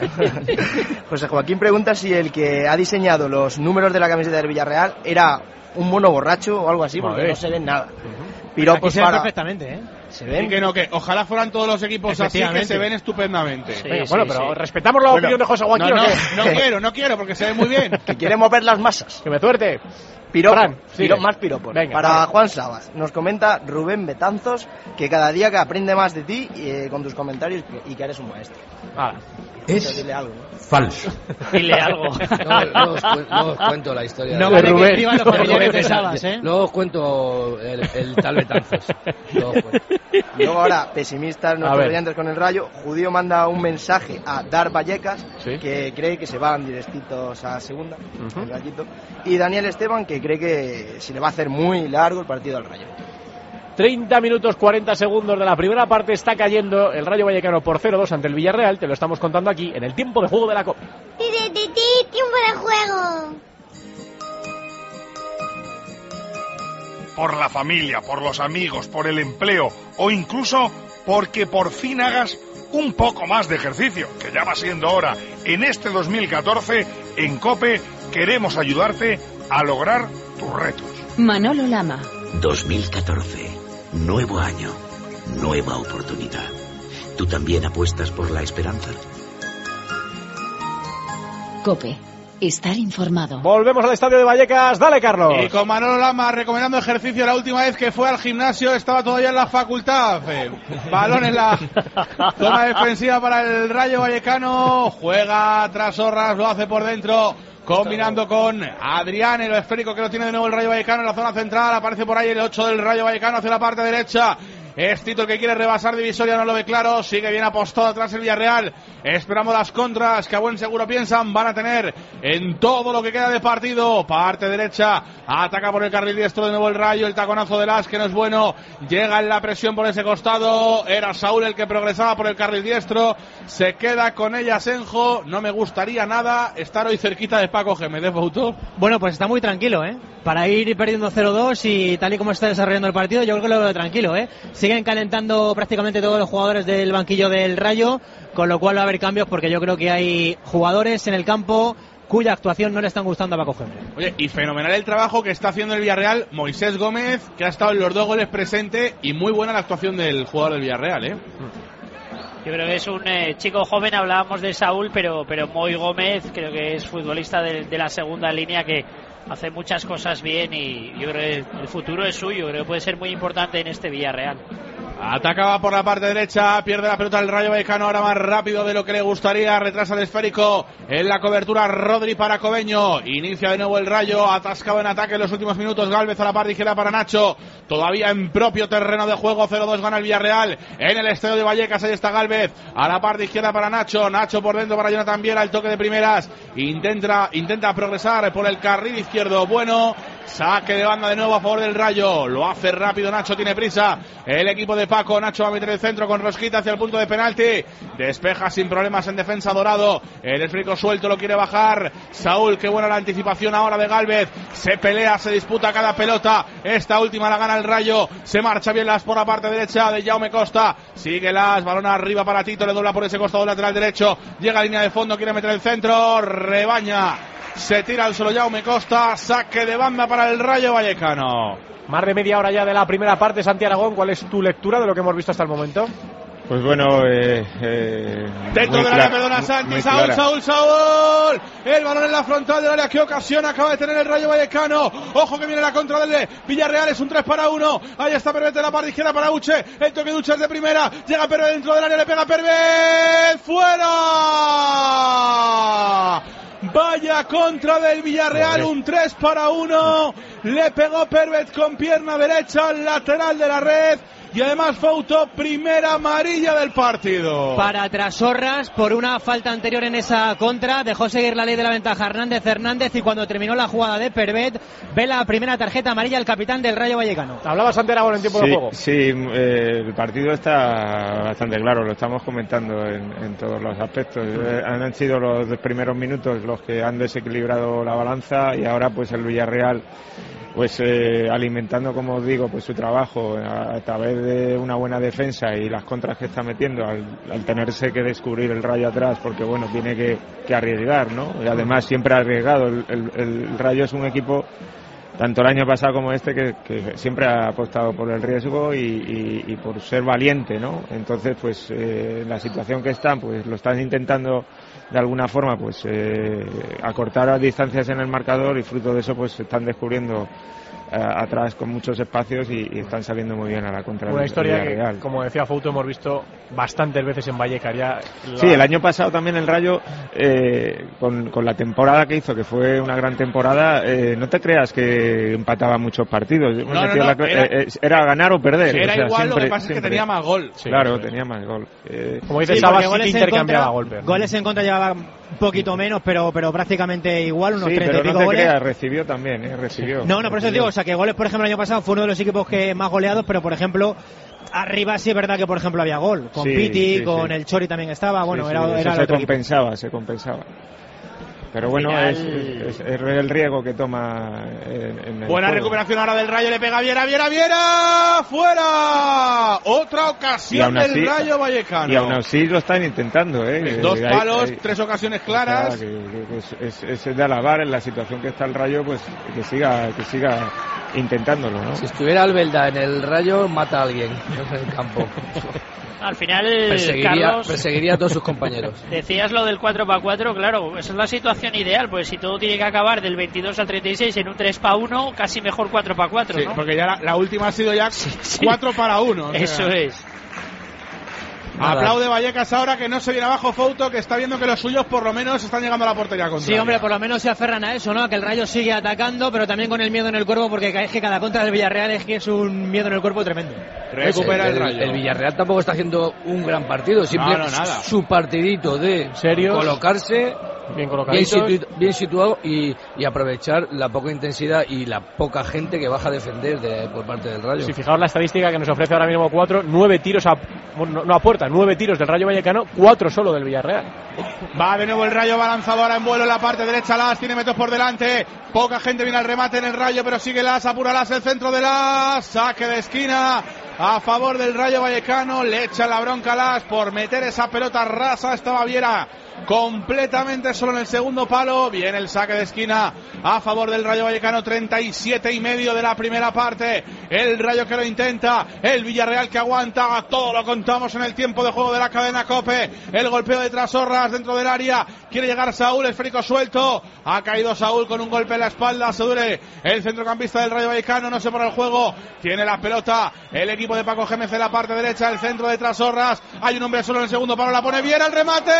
José Joaquín pregunta si el que ha diseñado los números de la camiseta del Villarreal era un mono borracho o algo así, porque vale. no se ven nada. Uh-huh. Piropos se ven para... perfectamente, ¿eh? Se ven. Y que no, que ojalá fueran todos los equipos así, que se ven estupendamente. Sí, Venga, sí, bueno, pero sí. respetamos la bueno, opinión de José Joaquín. No, no, no quiero, no quiero, porque se ve muy bien. Que quiere mover las masas. Que me suerte. Piropo, Fran, piro, más piropos. Venga, para vale. Juan Sabas, nos comenta Rubén Betanzos que cada día que aprende más de ti eh, con tus comentarios y que eres un maestro. Ah, es dile algo, ¿no? Falso. Dile algo. No, no, os, no os cuento la historia. No de vale Rubén. Que escriban los familiares de Sabas, ¿eh? Luego os cuento el, el tal Betanzos. Luego, Luego ahora, pesimistas nuestros oyentes con el Rayo, Judío manda un mensaje a Dar Vallecas, ¿sí? Que cree que se van directitos a segunda, uh-huh. El Rayito, y Daniel Esteban, que cree que se le va a hacer muy largo el partido al Rayo. treinta minutos cuarenta segundos de la primera parte, está cayendo el Rayo Vallecano por cero dos ante el Villarreal, te lo estamos contando aquí en el tiempo de juego de la Copa. ¡Tiempo de juego! Por la familia, por los amigos, por el empleo o incluso porque por fin hagas un poco más de ejercicio, que ya va siendo hora. En este dos mil catorce, en COPE, queremos ayudarte a lograr tus retos. Manolo Lama. dos mil catorce. Nuevo año. Nueva oportunidad. ¿Tú también apuestas por la esperanza? COPE. Estar informado. Volvemos al estadio de Vallecas. Dale, Carlos. Y con Manolo Lama recomendando ejercicio. La última vez que fue al gimnasio estaba todavía en la facultad. Balón en la zona defensiva para el Rayo Vallecano. Juega Trasorras, lo hace por dentro, combinando con Adrián, el esférico que lo tiene de nuevo el Rayo Vallecano en la zona central. Aparece por ahí el ocho del Rayo Vallecano hacia la parte derecha. Es Tito el que quiere rebasar divisoria, no lo ve claro. Sigue bien apostado atrás el Villarreal. Esperamos las contras que a buen seguro piensan van a tener en todo lo que queda de partido. Parte derecha, ataca por el carril diestro de nuevo el Rayo. El taconazo de Las, que no es bueno. Llega en la presión por ese costado. Era Saúl el que progresaba por el carril diestro. Se queda con ella Asenjo. No me gustaría nada estar hoy cerquita de Paco Gémez, ¿eh, Fouto? Bueno, pues está muy tranquilo, ¿eh? Para ir perdiendo cero dos y tal y como está desarrollando el partido, yo creo que lo veo tranquilo, ¿eh? Siguen calentando prácticamente todos los jugadores del banquillo del Rayo, con lo cual va a haber cambios porque yo creo que hay jugadores en el campo cuya actuación no le están gustando a Paco Gémez. Oye, y fenomenal el trabajo que está haciendo el Villarreal, Moisés Gómez, que ha estado en los dos goles presente, y muy buena la actuación del jugador del Villarreal, ¿eh? Yo creo que es un eh, chico joven, hablábamos de Saúl, pero pero Moy Gómez creo que es futbolista de, de la segunda línea que hace muchas cosas bien y yo creo que el futuro es suyo, creo que puede ser muy importante en este Villarreal. Atacaba por la parte derecha, pierde la pelota el Rayo Vallecano, ahora más rápido de lo que le gustaría, retrasa el esférico en la cobertura Rodri para Cobeño, inicia de nuevo el Rayo, atascado en ataque en los últimos minutos, Gálvez a la parte izquierda para Nacho, todavía en propio terreno de juego, cero dos gana el Villarreal en el estadio de Vallecas, ahí está Gálvez, a la parte izquierda para Nacho, Nacho por dentro para Jonathan Viera, el toque de primeras, intenta, intenta progresar por el carril izquierdo, bueno, saque de banda de nuevo a favor del Rayo, lo hace rápido Nacho, tiene prisa, el equipo de Paco, Nacho va a meter el centro con Rosquita hacia el punto de penalti, despeja sin problemas en defensa Dorado, el esférico suelto lo quiere bajar, Saúl, qué buena la anticipación ahora de Gálvez, se pelea, se disputa cada pelota, esta última la gana el Rayo, se marcha bien Las por la parte derecha de Jaume Costa, sigue Las, balón arriba para Tito, le dobla por ese costado lateral derecho, llega a línea de fondo, quiere meter el centro, rebaña, se tira al solo Jaume Costa, saque de banda para el Rayo Vallecano. Más de media hora ya de la primera parte, Santi Aragón, ¿cuál es tu lectura de lo que hemos visto hasta el momento? Pues bueno, eh, eh, dentro del área, perdona Santi, Saúl, clara. Saúl, Saúl, el balón en la frontal del área, qué ocasión acaba de tener el Rayo Vallecano, ojo que viene la contra del Villarreal, es un tres para uno, ahí está Pervet en la parte izquierda para Uche, el toque de Uche es de primera, llega Pervet dentro del área, le pega Pervet, fuera, vaya contra del Villarreal, un tres para uno, le pegó Pervet con pierna derecha, lateral de la red, y además Fouto, primera amarilla del partido. Para Trasorras, por una falta anterior en esa contra, dejó seguir la ley de la ventaja Hernández Hernández, y cuando terminó la jugada de Pervet, ve la primera tarjeta amarilla el capitán del Rayo Vallecano. Hablaba Santi Aragón en tiempo sí, de juego. Sí, eh, el partido está bastante claro, lo estamos comentando en, en todos los aspectos. Eh, han sido los primeros minutos los que han desequilibrado la balanza, y ahora pues el Villarreal pues eh, alimentando, como os digo, pues su trabajo a, a través de una buena defensa y las contras que está metiendo al, al tenerse que descubrir el Rayo atrás, porque bueno, tiene que, que arriesgar, ¿no? Y además siempre ha arriesgado, el, el, el Rayo es un equipo, tanto el año pasado como este, que, que siempre ha apostado por el riesgo y, y, y por ser valiente, ¿no? Entonces pues eh, la situación que están, pues lo están intentando de alguna forma pues eh, acortar las distancias en el marcador, y fruto de eso pues se están descubriendo eh, atrás con muchos espacios y, y están saliendo muy bien a la contra. Una historia que, como decía Fouto, hemos visto bastantes veces en Vallecas ya. La... Sí, el año pasado también el Rayo, eh, con, con la temporada que hizo, que fue una gran temporada, eh, no te creas que empataba muchos partidos. No, no, no, la, era, eh, era ganar o perder. Era o sea, igual, siempre, lo que pasa siempre. es que tenía más gol. Sí, claro, sí, tenía más gol. Eh, como dice sí, Sabas, sí que contra, intercambiaba golpes. Goles en contra llevaba un poquito menos, pero pero prácticamente igual, unos sí, treinta y pico no te goles. Creas, recibió también, eh, recibió. No, no, por eso digo, o sea, que goles, por ejemplo, el año pasado fue uno de los equipos que más goleados, pero por ejemplo, arriba sí es verdad que por ejemplo había gol, con sí, Piti, sí, con sí. el Chori también estaba, bueno, sí, era, sí, era se otro compensaba, equipo. se compensaba. Pero bueno, Final... es, es, es el riesgo que toma en, en el Buena juego. recuperación ahora del Rayo, le pega Viera, Viera, Viera, fuera. Otra ocasión así, del Rayo Vallecano. Y aún así lo están intentando, ¿eh? Dos hay, palos, hay, tres ocasiones claras. O sea, que, que es, es, es de alabar en la situación que está el Rayo, pues que siga, que siga intentándolo, ¿no? Si estuviera Albelda en el Rayo, mata a alguien en el campo. Al final, perseguiría, Carlos, perseguiría a todos sus compañeros. Decías lo del cuatro para cuatro, claro, esa es la situación ideal, pues si todo tiene que acabar del veintidós al treinta y seis en un tres para uno, casi mejor cuatro para cuatro, sí, ¿no? porque ya la, la última ha sido ya cuatro para uno. O sea. Eso es. Nada. Aplaude Vallecas ahora, que no se viene abajo Fouto, que está viendo que los suyos por lo menos están llegando a la portería contraria. Sí, hombre, por lo menos se aferran a eso, ¿no? A que el Rayo sigue atacando, pero también con el miedo en el cuerpo, porque es que cada contra del Villarreal es que es un miedo en el cuerpo tremendo. Recupera el, el Rayo. El Villarreal tampoco está haciendo un gran partido, simplemente no, no, nada. su partidito de ¿Serios? colocarse bien, bien, situ bien situado y, y aprovechar la poca intensidad y la poca gente que baja a defender de, por parte del Rayo. Si fijaos la estadística que nos ofrece ahora mismo cuatro, nueve tiros a, no, no a puerta, nueve tiros del Rayo Vallecano, cuatro solo del Villarreal. Va de nuevo el Rayo, va lanzado ahora en vuelo en la parte derecha, Las tiene metros por delante, poca gente viene al remate en el Rayo, pero sigue Las, apura Las, el centro de Las, saque de esquina a favor del Rayo Vallecano, le echa la bronca a Las por meter esa pelota rasa, estaba Viera completamente solo en el segundo palo. Viene el saque de esquina a favor del Rayo Vallecano, treinta y siete y medio de la primera parte. El Rayo que lo intenta, el Villarreal que aguanta. Todo lo contamos en el tiempo de juego de la cadena COPE. El golpeo de Trasorras dentro del área. Quiere llegar Saúl, esférico suelto. Ha caído Saúl con un golpe en la espalda. Se duele el centrocampista del Rayo Vallecano. No se pone el juego. Tiene la pelota el equipo de Paco Gémez en la parte derecha. El centro de Trasorras. Hay un hombre solo en el segundo palo. La pone bien. El remate.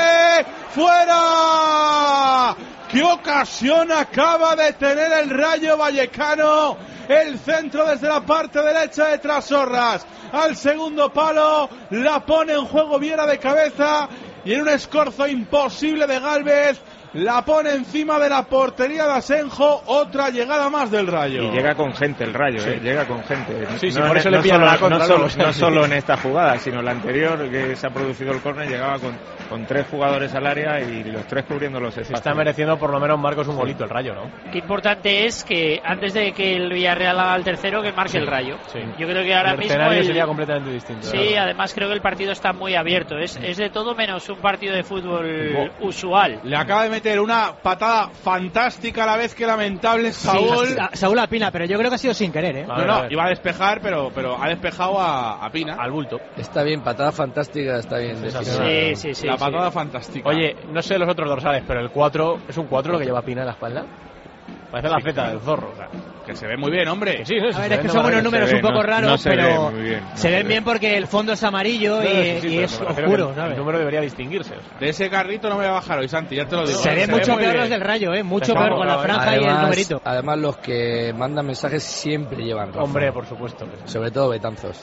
¡Fuera! ¡Qué ocasión acaba de tener el Rayo Vallecano! El centro desde la parte derecha de Trasorras al segundo palo. La pone en juego Viera de cabeza. Y en un escorzo imposible de Gálvez, la pone encima de la portería de Asenjo. Otra llegada más del Rayo. Y llega con gente el Rayo, sí. eh, llega con gente. Sí, no, sí, por eso no le pillan la contra. No solo, no solo en esta jugada, sino la anterior que se ha producido el córner, llegaba con, con tres jugadores al área y los tres cubriendo los espacios. Está mereciendo por lo menos, Marcos, un golito el Rayo, ¿no? Qué importante es que antes de que el Villarreal haga el tercero, que marque sí, el Rayo. Sí. Yo creo que ahora el mismo escenario el... sería completamente distinto. Sí, claro. Además creo que el partido está muy abierto. Es, es de todo menos un partido de fútbol oh. usual. Le acaba de meter una patada fantástica a la vez que lamentable Saúl. Sí, a, Saúl a Pina, pero yo creo que ha sido sin querer, ¿eh? No, no, iba a despejar, pero, pero ha despejado a, a Pina. Al bulto. Está bien, patada fantástica, está bien. Sí, sí, sí. La patada sí. fantástica. Oye, no sé los otros dorsales, pero el cuatro es un cuatro lo que lleva Pina en la espalda. Parece sí, la feta del zorro, o sea. Que se ve muy bien, hombre. Que sí, no, a ver, es que son unos números un poco raros, no se pero ve bien, no se ven ve. bien porque el fondo es amarillo no, y, sí, sí, y es oscuro, ¿sabes? El número debería distinguirse. O sea. De ese carrito no me voy a bajar hoy, Santi, ya te lo digo. Se, se ven mucho peor los del Rayo, ¿eh? Mucho peor con la franja además, y el numerito. Además, los que mandan mensajes siempre llevan razón. Hombre, por supuesto. Sobre todo Betanzos.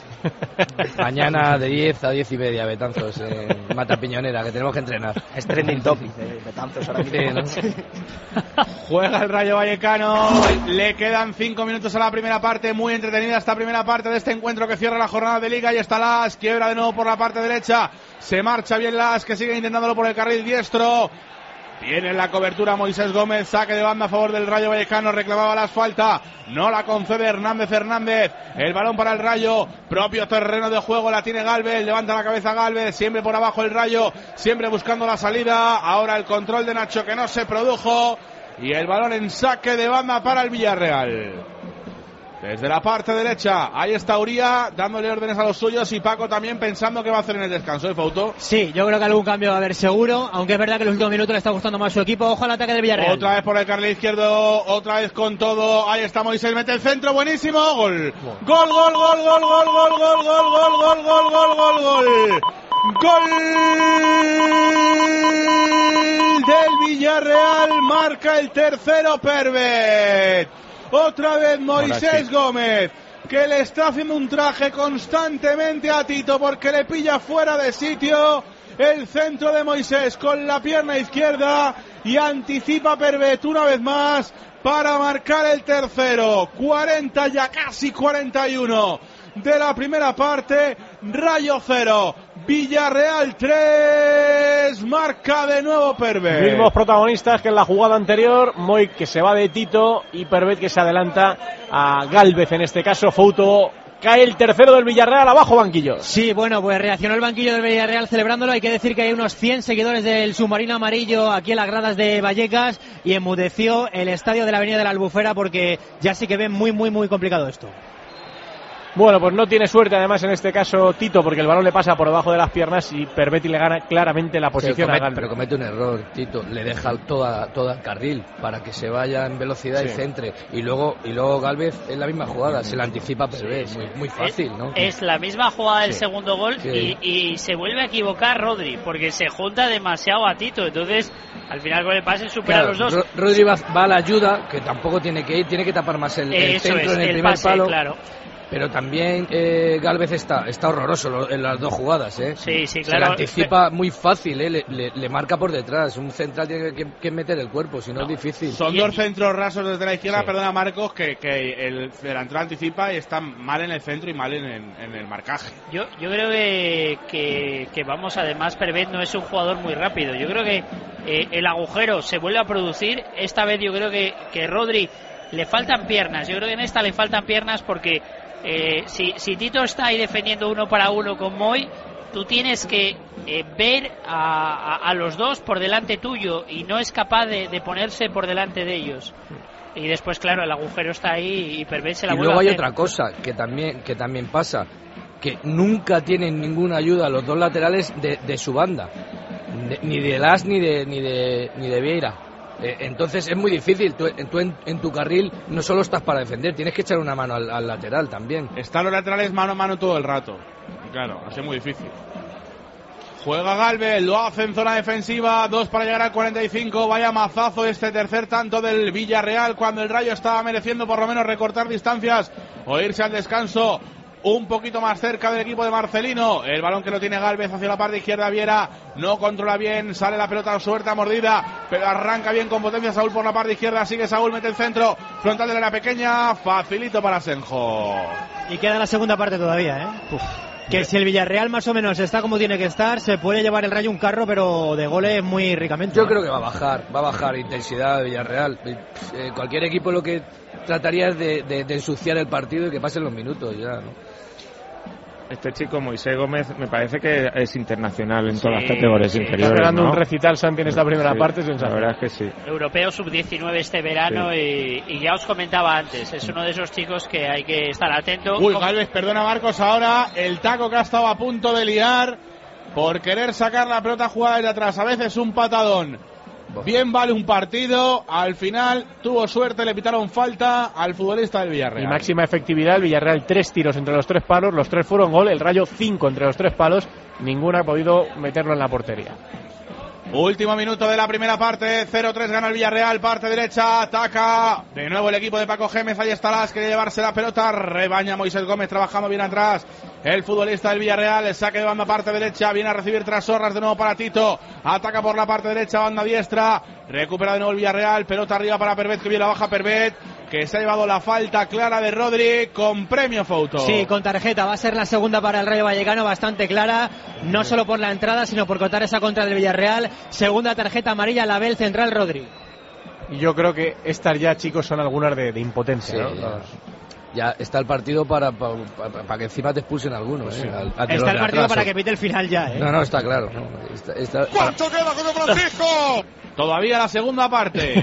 Mañana de diez a diez y media, Betanzos, en Mata Piñonera, que tenemos que entrenar. Es trending topic, eh, Betanzos ahora mismo. Sí, ¿no? Juega el Rayo Vallecano, le quedan cinco minutos a la primera parte, muy entretenida esta primera parte de este encuentro que cierra la jornada de Liga. Y está Las, quiebra de nuevo por la parte derecha, se marcha bien Las, que sigue intentándolo por el carril diestro. Viene la cobertura Moisés Gómez, saque de banda a favor del Rayo Vallecano, reclamaba la falta, no la concede Hernández Hernández, el balón para el Rayo, propio terreno de juego, la tiene Gálvez, levanta la cabeza Gálvez, siempre por abajo el Rayo, siempre buscando la salida, ahora el control de Nacho que no se produjo, y el balón en saque de banda para el Villarreal. Desde la parte derecha, ahí está Uría dándole órdenes a los suyos y Paco también pensando qué va a hacer en el descanso, ¿eh, Fauto? Sí, yo creo que algún cambio va a haber seguro, aunque es verdad que en los últimos minutos le está gustando más su equipo. Ojo al ataque del Villarreal. Otra vez por el carril izquierdo, otra vez con todo, ahí está Moisés, mete el centro, buenísimo, gol. Gol, gol, gol, gol, gol, gol, gol, gol, gol, gol, gol, gol, gol, gol. Gol del Villarreal, marca el tercero Pervet. Otra vez Moisés sí. Gómez, que le está haciendo un traje constantemente a Tito porque le pilla fuera de sitio. El centro de Moisés con la pierna izquierda y anticipa Pervet una vez más para marcar el tercero. cuarenta ya casi cuarenta y uno de la primera parte. Rayo cero, Villarreal tres, marca de nuevo Pervet. Mismos protagonistas que en la jugada anterior, Moy que se va de Tito y Pervet que se adelanta a Gálvez en este caso. Fouto, cae el tercero del Villarreal, abajo banquillo. Sí, bueno, pues reaccionó el banquillo del Villarreal celebrándolo. Hay que decir que hay unos cien seguidores del submarino amarillo aquí en las gradas de Vallecas y enmudeció el estadio de la Avenida de la Albufera porque ya sí que ven muy, muy, muy complicado esto. Bueno, pues no tiene suerte además en este caso Tito porque el balón le pasa por debajo de las piernas y Pervetti le gana claramente la posición comete, a Gálvez. Pero comete un error, Tito, le deja toda, toda el carril para que se vaya en velocidad sí. y centre y luego y luego Gálvez en la misma jugada, se la anticipa a Pervet, sí, sí. muy, muy fácil, ¿no? Es la misma jugada del sí. segundo gol sí. y, y se vuelve a equivocar Rodri porque se junta demasiado a Tito, entonces al final con el pase supera claro, a los dos. Ro- Rodri va, va a la ayuda, que tampoco tiene que ir, tiene que tapar más el, el centro es, en el, el primer pase, palo. Claro. Pero también eh, Gálvez está, está horroroso en las dos jugadas, ¿eh? Sí, sí, claro. Se le anticipa muy fácil, ¿eh? Le, le, le marca por detrás. Un central tiene que, que meter el cuerpo, si no, no es difícil. Son dos centros rasos desde la izquierda, sí. perdona Marcos, que, que el delantero anticipa y está mal en el centro y mal en, en, en el marcaje. Yo, yo creo que, que, que vamos, además Pervet no es un jugador muy rápido. Yo creo que eh, el agujero se vuelve a producir. Esta vez yo creo que, que Rodri le faltan piernas. Yo creo que en esta le faltan piernas porque... Eh, si, si Tito está ahí defendiendo uno para uno con Moy, tú tienes que eh, ver a, a, a los dos por delante tuyo y no es capaz de, de ponerse por delante de ellos. Y después, claro, el agujero está ahí y Pervet se la vuelve a hacer. Y luego hay otra cosa que también, que también pasa, que nunca tienen ninguna ayuda los dos laterales de, de su banda, de, ni de Las ni de, ni de, ni de Vieira. Eh, entonces es muy difícil, tú, tú en, en tu carril no solo estás para defender, tienes que echar una mano al, al lateral también. Están los laterales mano a mano todo el rato, claro, así es muy difícil. Juega Galvez, lo hace en zona defensiva, dos para llegar al cuarenta y cinco, vaya mazazo este tercer tanto del Villarreal cuando el Rayo estaba mereciendo por lo menos recortar distancias o irse al descanso un poquito más cerca del equipo de Marcelino. El balón que lo tiene Galvez hacia la parte izquierda, Viera no controla bien, sale la pelota suelta, mordida, pero arranca bien con potencia Saúl por la parte izquierda, sigue Saúl, mete el centro, frontal de la pequeña, facilito para Asenjo. Y queda la segunda parte todavía, ¿eh? Uf. Que si el Villarreal más o menos está como tiene que estar, se puede llevar el Rayo un carro, pero de goles muy ricamente. Yo creo que va a bajar, va a bajar intensidad de Villarreal. Eh, cualquier equipo lo que trataría es de, de, de ensuciar el partido y que pasen los minutos ya, ¿no? Este chico Moisés Gómez me parece que es internacional en sí, todas las categorías sí, inferiores. Está dando ¿no? un recital Santi en esta primera sí, parte. La verdad es que sí. Europeo sub diecinueve este verano sí. y, y ya os comentaba antes, es uno de esos chicos que hay que estar atento. Uy, Galvez, perdona Marcos, ahora el taco que ha estado a punto de liar por querer sacar la pelota jugada desde atrás. A veces un patadón. Bien vale un partido, al final tuvo suerte, le pitaron falta al futbolista del Villarreal. Y máxima efectividad, el Villarreal tres tiros entre los tres palos, los tres fueron gol, el Rayo cinco entre los tres palos, ninguno ha podido meterlo en la portería. Último minuto de la primera parte, cero tres gana el Villarreal, parte derecha, ataca de nuevo el equipo de Paco Gémez, ahí está Las, quiere llevarse la pelota, rebaña Moisés Gómez trabajando bien atrás, el futbolista del Villarreal, el saque de banda parte derecha, viene a recibir tras Sorras de nuevo para Tito, ataca por la parte derecha, banda diestra, recupera de nuevo el Villarreal, pelota arriba para Pervet, que viene la baja Pervet, que se ha llevado la falta clara de Rodri con premio Fouto. Sí, con tarjeta, va a ser la segunda para el Rayo Vallecano, bastante clara, no solo por la entrada, sino por contar esa contra del Villarreal. Segunda tarjeta amarilla, la ve el central Rodri. Y yo creo que estas ya, chicos, son algunas de, de impotencia, sí, ¿no? Los... Ya está el partido para, para, para, para que encima te expulsen algunos. Sí. ¿eh? Al, al está el partido atraso. para que pite el final ya, ¿eh? No, no, está claro. No, está, está, ¿Cuánto para... queda, José Francisco? Todavía la segunda parte.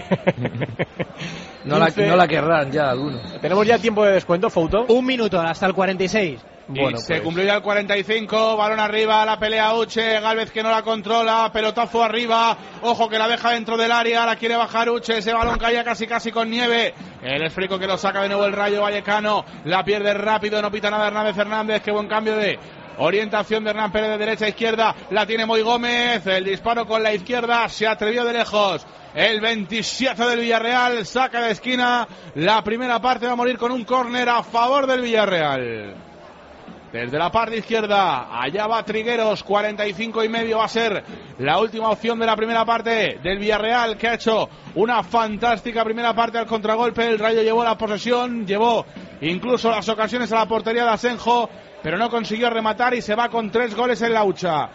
no, la, no la querrán ya algunos. ¿Tenemos ya tiempo de descuento, Fouto? Un minuto, hasta el cuarenta y seis. Bueno, se pues. cumplió ya el cuarenta y cinco, balón arriba, la pelea Uche, Galvez que no la controla, pelotazo arriba, ojo que la deja dentro del área, la quiere bajar Uche, ese balón caía casi casi con nieve, el esfrico que lo saca de nuevo el Rayo Vallecano, la pierde rápido, no pita nada Hernández Fernández, qué buen cambio de orientación de Hernán Pérez de derecha a izquierda, la tiene Moy Gómez, el disparo con la izquierda, se atrevió de lejos. El veintisiete del Villarreal, saca de esquina, la primera parte va a morir con un córner a favor del Villarreal. Desde la parte izquierda, allá va Trigueros, cuarenta y cinco y medio va a ser la última opción de la primera parte del Villarreal, que ha hecho una fantástica primera parte al contragolpe. El Rayo llevó la posesión, llevó incluso las ocasiones a la portería de Asenjo, pero no consiguió rematar y se va con tres goles en la hucha.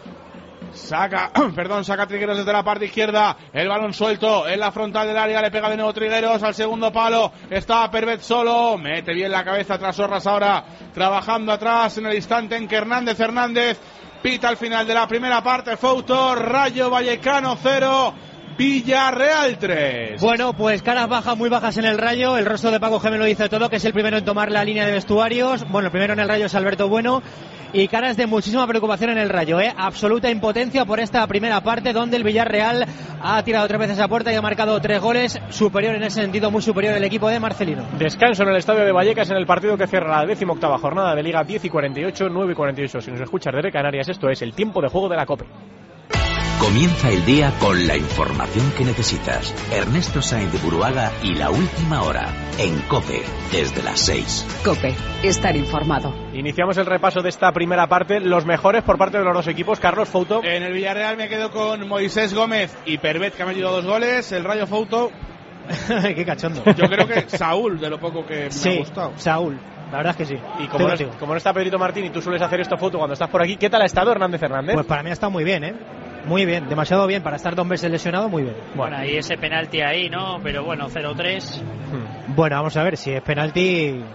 Saca, perdón, saca Trigueros desde la parte izquierda, el balón suelto en la frontal del área, le pega de nuevo Trigueros al segundo palo, está Pervet solo, mete bien la cabeza tras Sorras ahora, trabajando atrás en el instante en que Hernández Hernández pita al final de la primera parte. Fouto, Rayo Vallecano cero, Villarreal tres. Bueno, pues caras bajas, muy bajas en el Rayo. El rostro de Paco Gémez lo dice todo, que es el primero en tomar la línea de vestuarios. Bueno, el primero en el Rayo es Alberto Bueno. Y caras de muchísima preocupación en el Rayo, ¿eh? Absoluta impotencia por esta primera parte, donde el Villarreal ha tirado tres veces a puerta y ha marcado tres goles, superior en ese sentido, muy superior el equipo de Marcelino. Descanso en el estadio de Vallecas en el partido que cierra la decimoctava jornada de Liga, diez y cuarenta y ocho, nueve y cuarenta y ocho. Si nos escuchas desde Canarias, esto es el tiempo de juego de la COPE. Comienza el día con la información que necesitas. Ernesto Sainz de Buruaga y la última hora en COPE desde las seis. COPE, estar informado. Iniciamos el repaso de esta primera parte. Los mejores por parte de los dos equipos. Carlos, Fouto. En el Villarreal me quedo con Moisés Gómez y Pervet, que ha metido dos goles. El Rayo, Fouto. Qué cachondo. Yo creo que Saúl, de lo poco que sí, me ha gustado. Saúl. La verdad es que sí. Y como no, como no está Pedrito Martín y tú sueles hacer esto, Fouto, cuando estás por aquí, ¿qué tal ha estado Hernández Hernández? Pues para mí ha estado muy bien, ¿eh? Muy bien, demasiado bien para estar dos veces lesionado, muy bien. Bueno, ahí ese penalti ahí, ¿no? Pero bueno, cero tres. Hmm. Bueno, vamos a ver, si es penalti,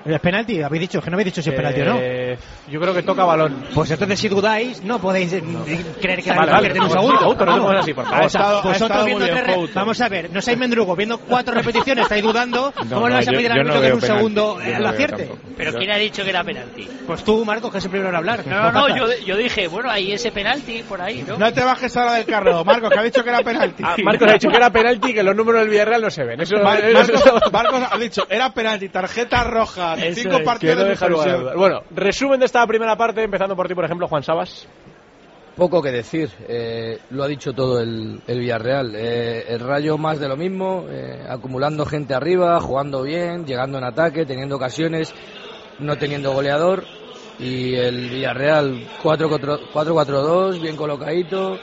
¿Es penalti? Habéis dicho, que no habéis dicho si es penalti o no. Yo creo que toca balón. Pues entonces si dudáis, no podéis no. creer que la vale, vale, un segundo. Fouto, no vamos así, por favor. Ha estado, vosotros viendo bien, tres, vamos a ver, no seáis mendrugo, viendo cuatro repeticiones, estáis dudando, no, ¿cómo no, le vais a pedir al árbitro no que en un penalti. segundo no lo acierte? Pero ¿quién ha dicho que era penalti? Pues tú, Marcos, que es el primero en hablar. No, no, no, yo, yo dije, bueno, ahí ese penalti por ahí, ¿no? No te bajes ahora del carro, Marcos, que ha dicho que era penalti. Ah, Marcos ha dicho que era penalti y que los números del Villarreal no se ven. Eso, Mar eso, Marcos, eso. Marcos ha dicho, era penalti, tarjeta roja, Eso cinco es, partidos de suspensión. Bueno, resumen de esta primera parte, empezando por ti, por ejemplo, Juan Sabas. Poco que decir, eh, lo ha dicho todo el, el Villarreal. Eh, el Rayo más de lo mismo, eh, acumulando gente arriba, jugando bien, llegando en ataque, teniendo ocasiones, no teniendo goleador. Y el Villarreal cuatro cuatro dos, bien colocadito,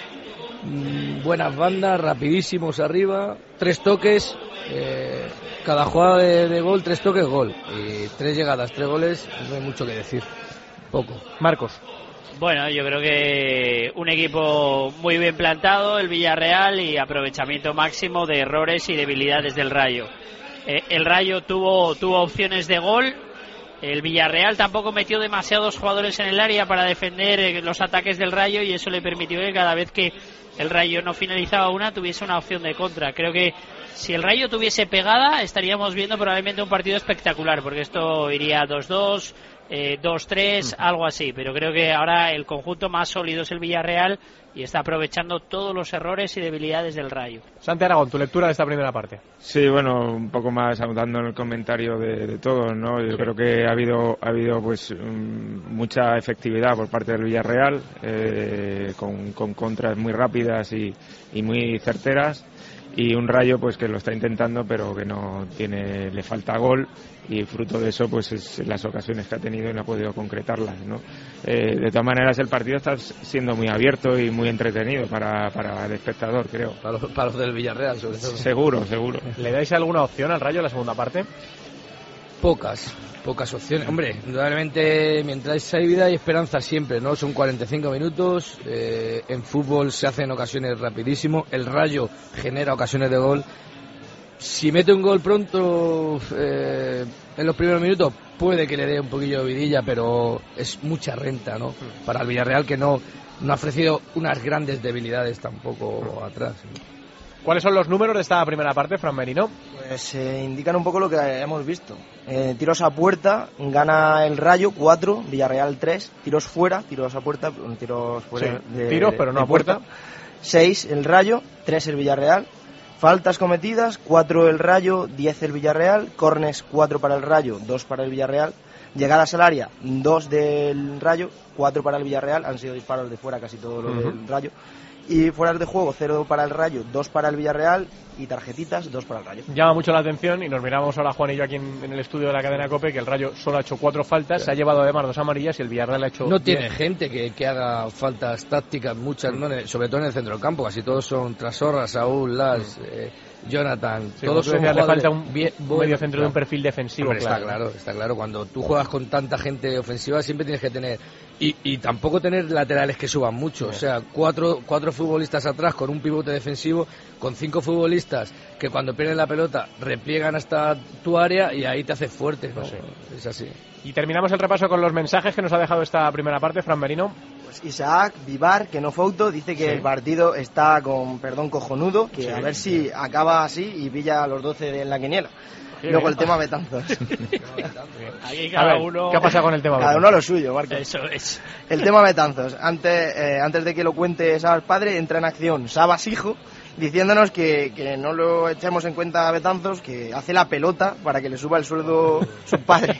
mmm, buenas bandas, rapidísimos arriba, tres toques, eh, cada jugada de, de gol, tres toques, gol. Y tres llegadas, tres goles, no hay mucho que decir. Poco. Marcos. Bueno, yo creo que un equipo muy bien plantado, el Villarreal, y aprovechamiento máximo de errores y debilidades del Rayo. Eh, el Rayo tuvo, tuvo opciones de gol. El Villarreal tampoco metió demasiados jugadores en el área para defender los ataques del Rayo, y eso le permitió que cada vez que el Rayo no finalizaba una, tuviese una opción de contra. Creo que si el Rayo tuviese pegada, estaríamos viendo probablemente un partido espectacular, porque esto iría dos dos, eh, dos tres, algo así. Pero creo que ahora el conjunto más sólido es el Villarreal y está aprovechando todos los errores y debilidades del Rayo. Santi Aragón, tu lectura de esta primera parte. Sí, bueno, un poco más ahondando en el comentario de, de todos, ¿no? Yo sí. creo que ha habido ha habido pues um, mucha efectividad por parte del Villarreal, eh, con, con contras muy rápidas y, y muy certeras, y un Rayo pues que lo está intentando pero que no tiene, le falta gol, y fruto de eso pues es las ocasiones que ha tenido y no ha podido concretarlas, ¿no? Eh, de todas maneras el partido está siendo muy abierto y muy entretenido para, para el espectador, creo. Para los, para los del Villarreal, sobre todo. Seguro, seguro. ¿Le dais alguna opción al Rayo en la segunda parte? Pocas, pocas opciones. Hombre, indudablemente mientras hay vida hay esperanza siempre, ¿no? Son cuarenta y cinco minutos, eh, en fútbol se hacen ocasiones rapidísimo, el Rayo genera ocasiones de gol. Si mete un gol pronto, eh, en los primeros minutos, puede que le dé un poquillo de vidilla, pero es mucha renta, ¿no? Para el Villarreal, que no, no ha ofrecido unas grandes debilidades tampoco atrás, ¿no? ¿Cuáles son los números de esta primera parte, Fran Merino? Pues eh, indican un poco lo que hemos visto. Eh, tiros a puerta, gana el Rayo cuatro, Villarreal tres, tiros fuera, tiros a puerta, tiros fuera sí, de, tiros, pero no de a puerta. seis el Rayo, tres el Villarreal. Faltas cometidas, cuatro el Rayo, diez el Villarreal. Cornes, cuatro para el Rayo, dos para el Villarreal. Llegadas al área, dos del Rayo, cuatro para el Villarreal. Han sido disparos de fuera casi todos los uh-huh. del Rayo. Y fuera de juego, cero para el Rayo, dos para el Villarreal, y tarjetitas, dos para el Rayo. Llama mucho la atención, y nos miramos ahora Juan y yo aquí en, en el estudio de la cadena COPE, que el Rayo solo ha hecho cuatro faltas, sí. Se ha llevado además dos amarillas, y el Villarreal ha hecho no diez. Tiene gente que, que haga faltas tácticas, muchas, ¿no? Sobre todo en el centro del campo, casi todos son Trasorra, Saúl, Las, eh, Jonathan, sí, todos son decías, le falta un bien, medio centro claro. de un perfil defensivo. Hombre, claro. Está claro, está claro, cuando tú juegas con tanta gente ofensiva siempre tienes que tener, y, y tampoco tener laterales que suban mucho, sí. O sea, cuatro, cuatro futbolistas atrás con un pivote defensivo, con cinco futbolistas que cuando pierden la pelota repliegan hasta tu área y ahí te hace fuerte, ¿no? Sí. Es así. Y terminamos el repaso con los mensajes que nos ha dejado esta primera parte, Fran Merino. Pues Isaac Vivar, que no Fouto, dice que sí. El partido está con, perdón, cojonudo, que sí, a ver si sí. acaba así y pilla a los doce en la quiniela. Sí, Luego bien. El tema Betanzos. Aquí cada ver, uno... ¿Qué ha pasado con el tema Cada Betanzos? uno a lo suyo, Marco. Eso es. El tema Betanzos. Antes, eh, antes de que lo cuente Sabas padre, entra en acción Sabas hijo, diciéndonos que, que no lo echemos en cuenta a Betanzos, que hace la pelota para que le suba el sueldo su padre.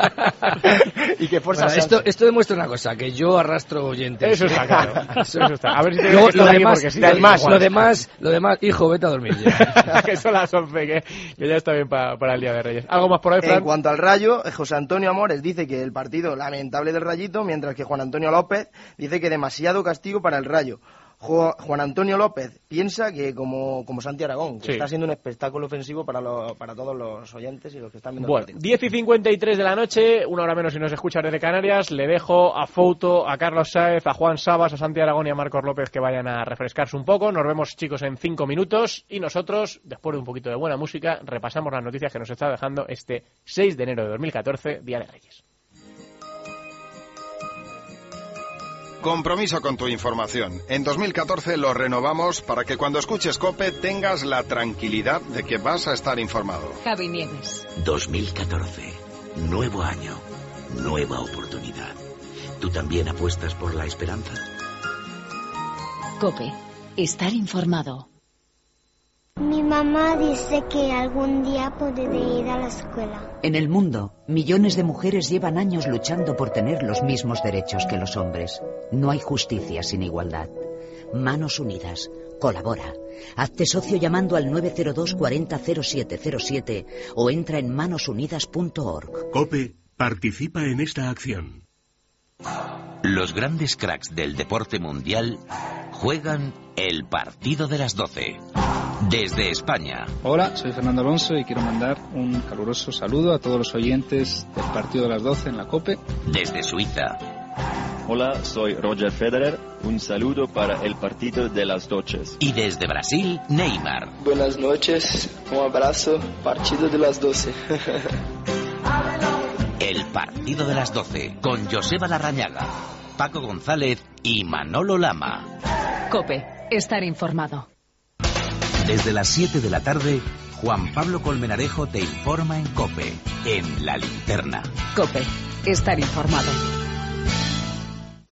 Y que fuerza bueno, esto, esto demuestra una cosa, que yo arrastro oyentes. Eso está claro. Eso está. A ver si te Luego, lo, demás, sí, lo, demás, lo demás, lo demás, hijo, vete a dormir ya. Que son las once, que, que ya está bien para, para el Día de Reyes. ¿Algo más por ahí, Fran? En cuanto al Rayo, José Antonio Amores dice que el partido lamentable del Rayito, mientras que Juan Antonio López dice que demasiado castigo para el Rayo. Juan Antonio López piensa que como, como Santi Aragón, que sí. está siendo un espectáculo ofensivo para, lo, para todos los oyentes y los que están viendo bueno, el partido. diez y cincuenta y tres de la noche, una hora menos si nos escuchas desde Canarias. Le dejo a Fouto, a Carlos Sáez, a Juan Sabas, a Santi Aragón y a Marcos López que vayan a refrescarse un poco. Nos vemos, chicos, en cinco minutos y nosotros, después de un poquito de buena música, repasamos las noticias que nos está dejando este seis de enero de dos mil catorce, Día de Reyes. Compromiso con tu información. En dos mil catorce lo renovamos para que cuando escuches COPE tengas la tranquilidad de que vas a estar informado. Javi Nieves. dos mil catorce. Nuevo año. Nueva oportunidad. ¿Tú también apuestas por la esperanza? COPE. Estar informado. Mi mamá dice que algún día podré ir a la escuela. En el mundo, millones de mujeres llevan años luchando por tener los mismos derechos que los hombres. No hay justicia sin igualdad. Manos Unidas. Colabora. Hazte socio llamando al nueve cero dos cuarenta cero siete cero siete o entra en manos unidas punto org. COPE participa en esta acción. Los grandes cracks del deporte mundial juegan el partido de las doce. Desde España. Hola, soy Fernando Alonso y quiero mandar un caluroso saludo a todos los oyentes del partido de las doce en la COPE. Desde Suiza. Hola, soy Roger Federer. Un saludo para el partido de las doce. Y desde Brasil, Neymar. Buenas noches, un abrazo, partido de las doce. El partido de las doce, con Joseba Larrañaga, Paco González y Manolo Lama. COPE, estar informado. Desde las siete de la tarde, Juan Pablo Colmenarejo te informa en COPE, en La Linterna. COPE, estar informado.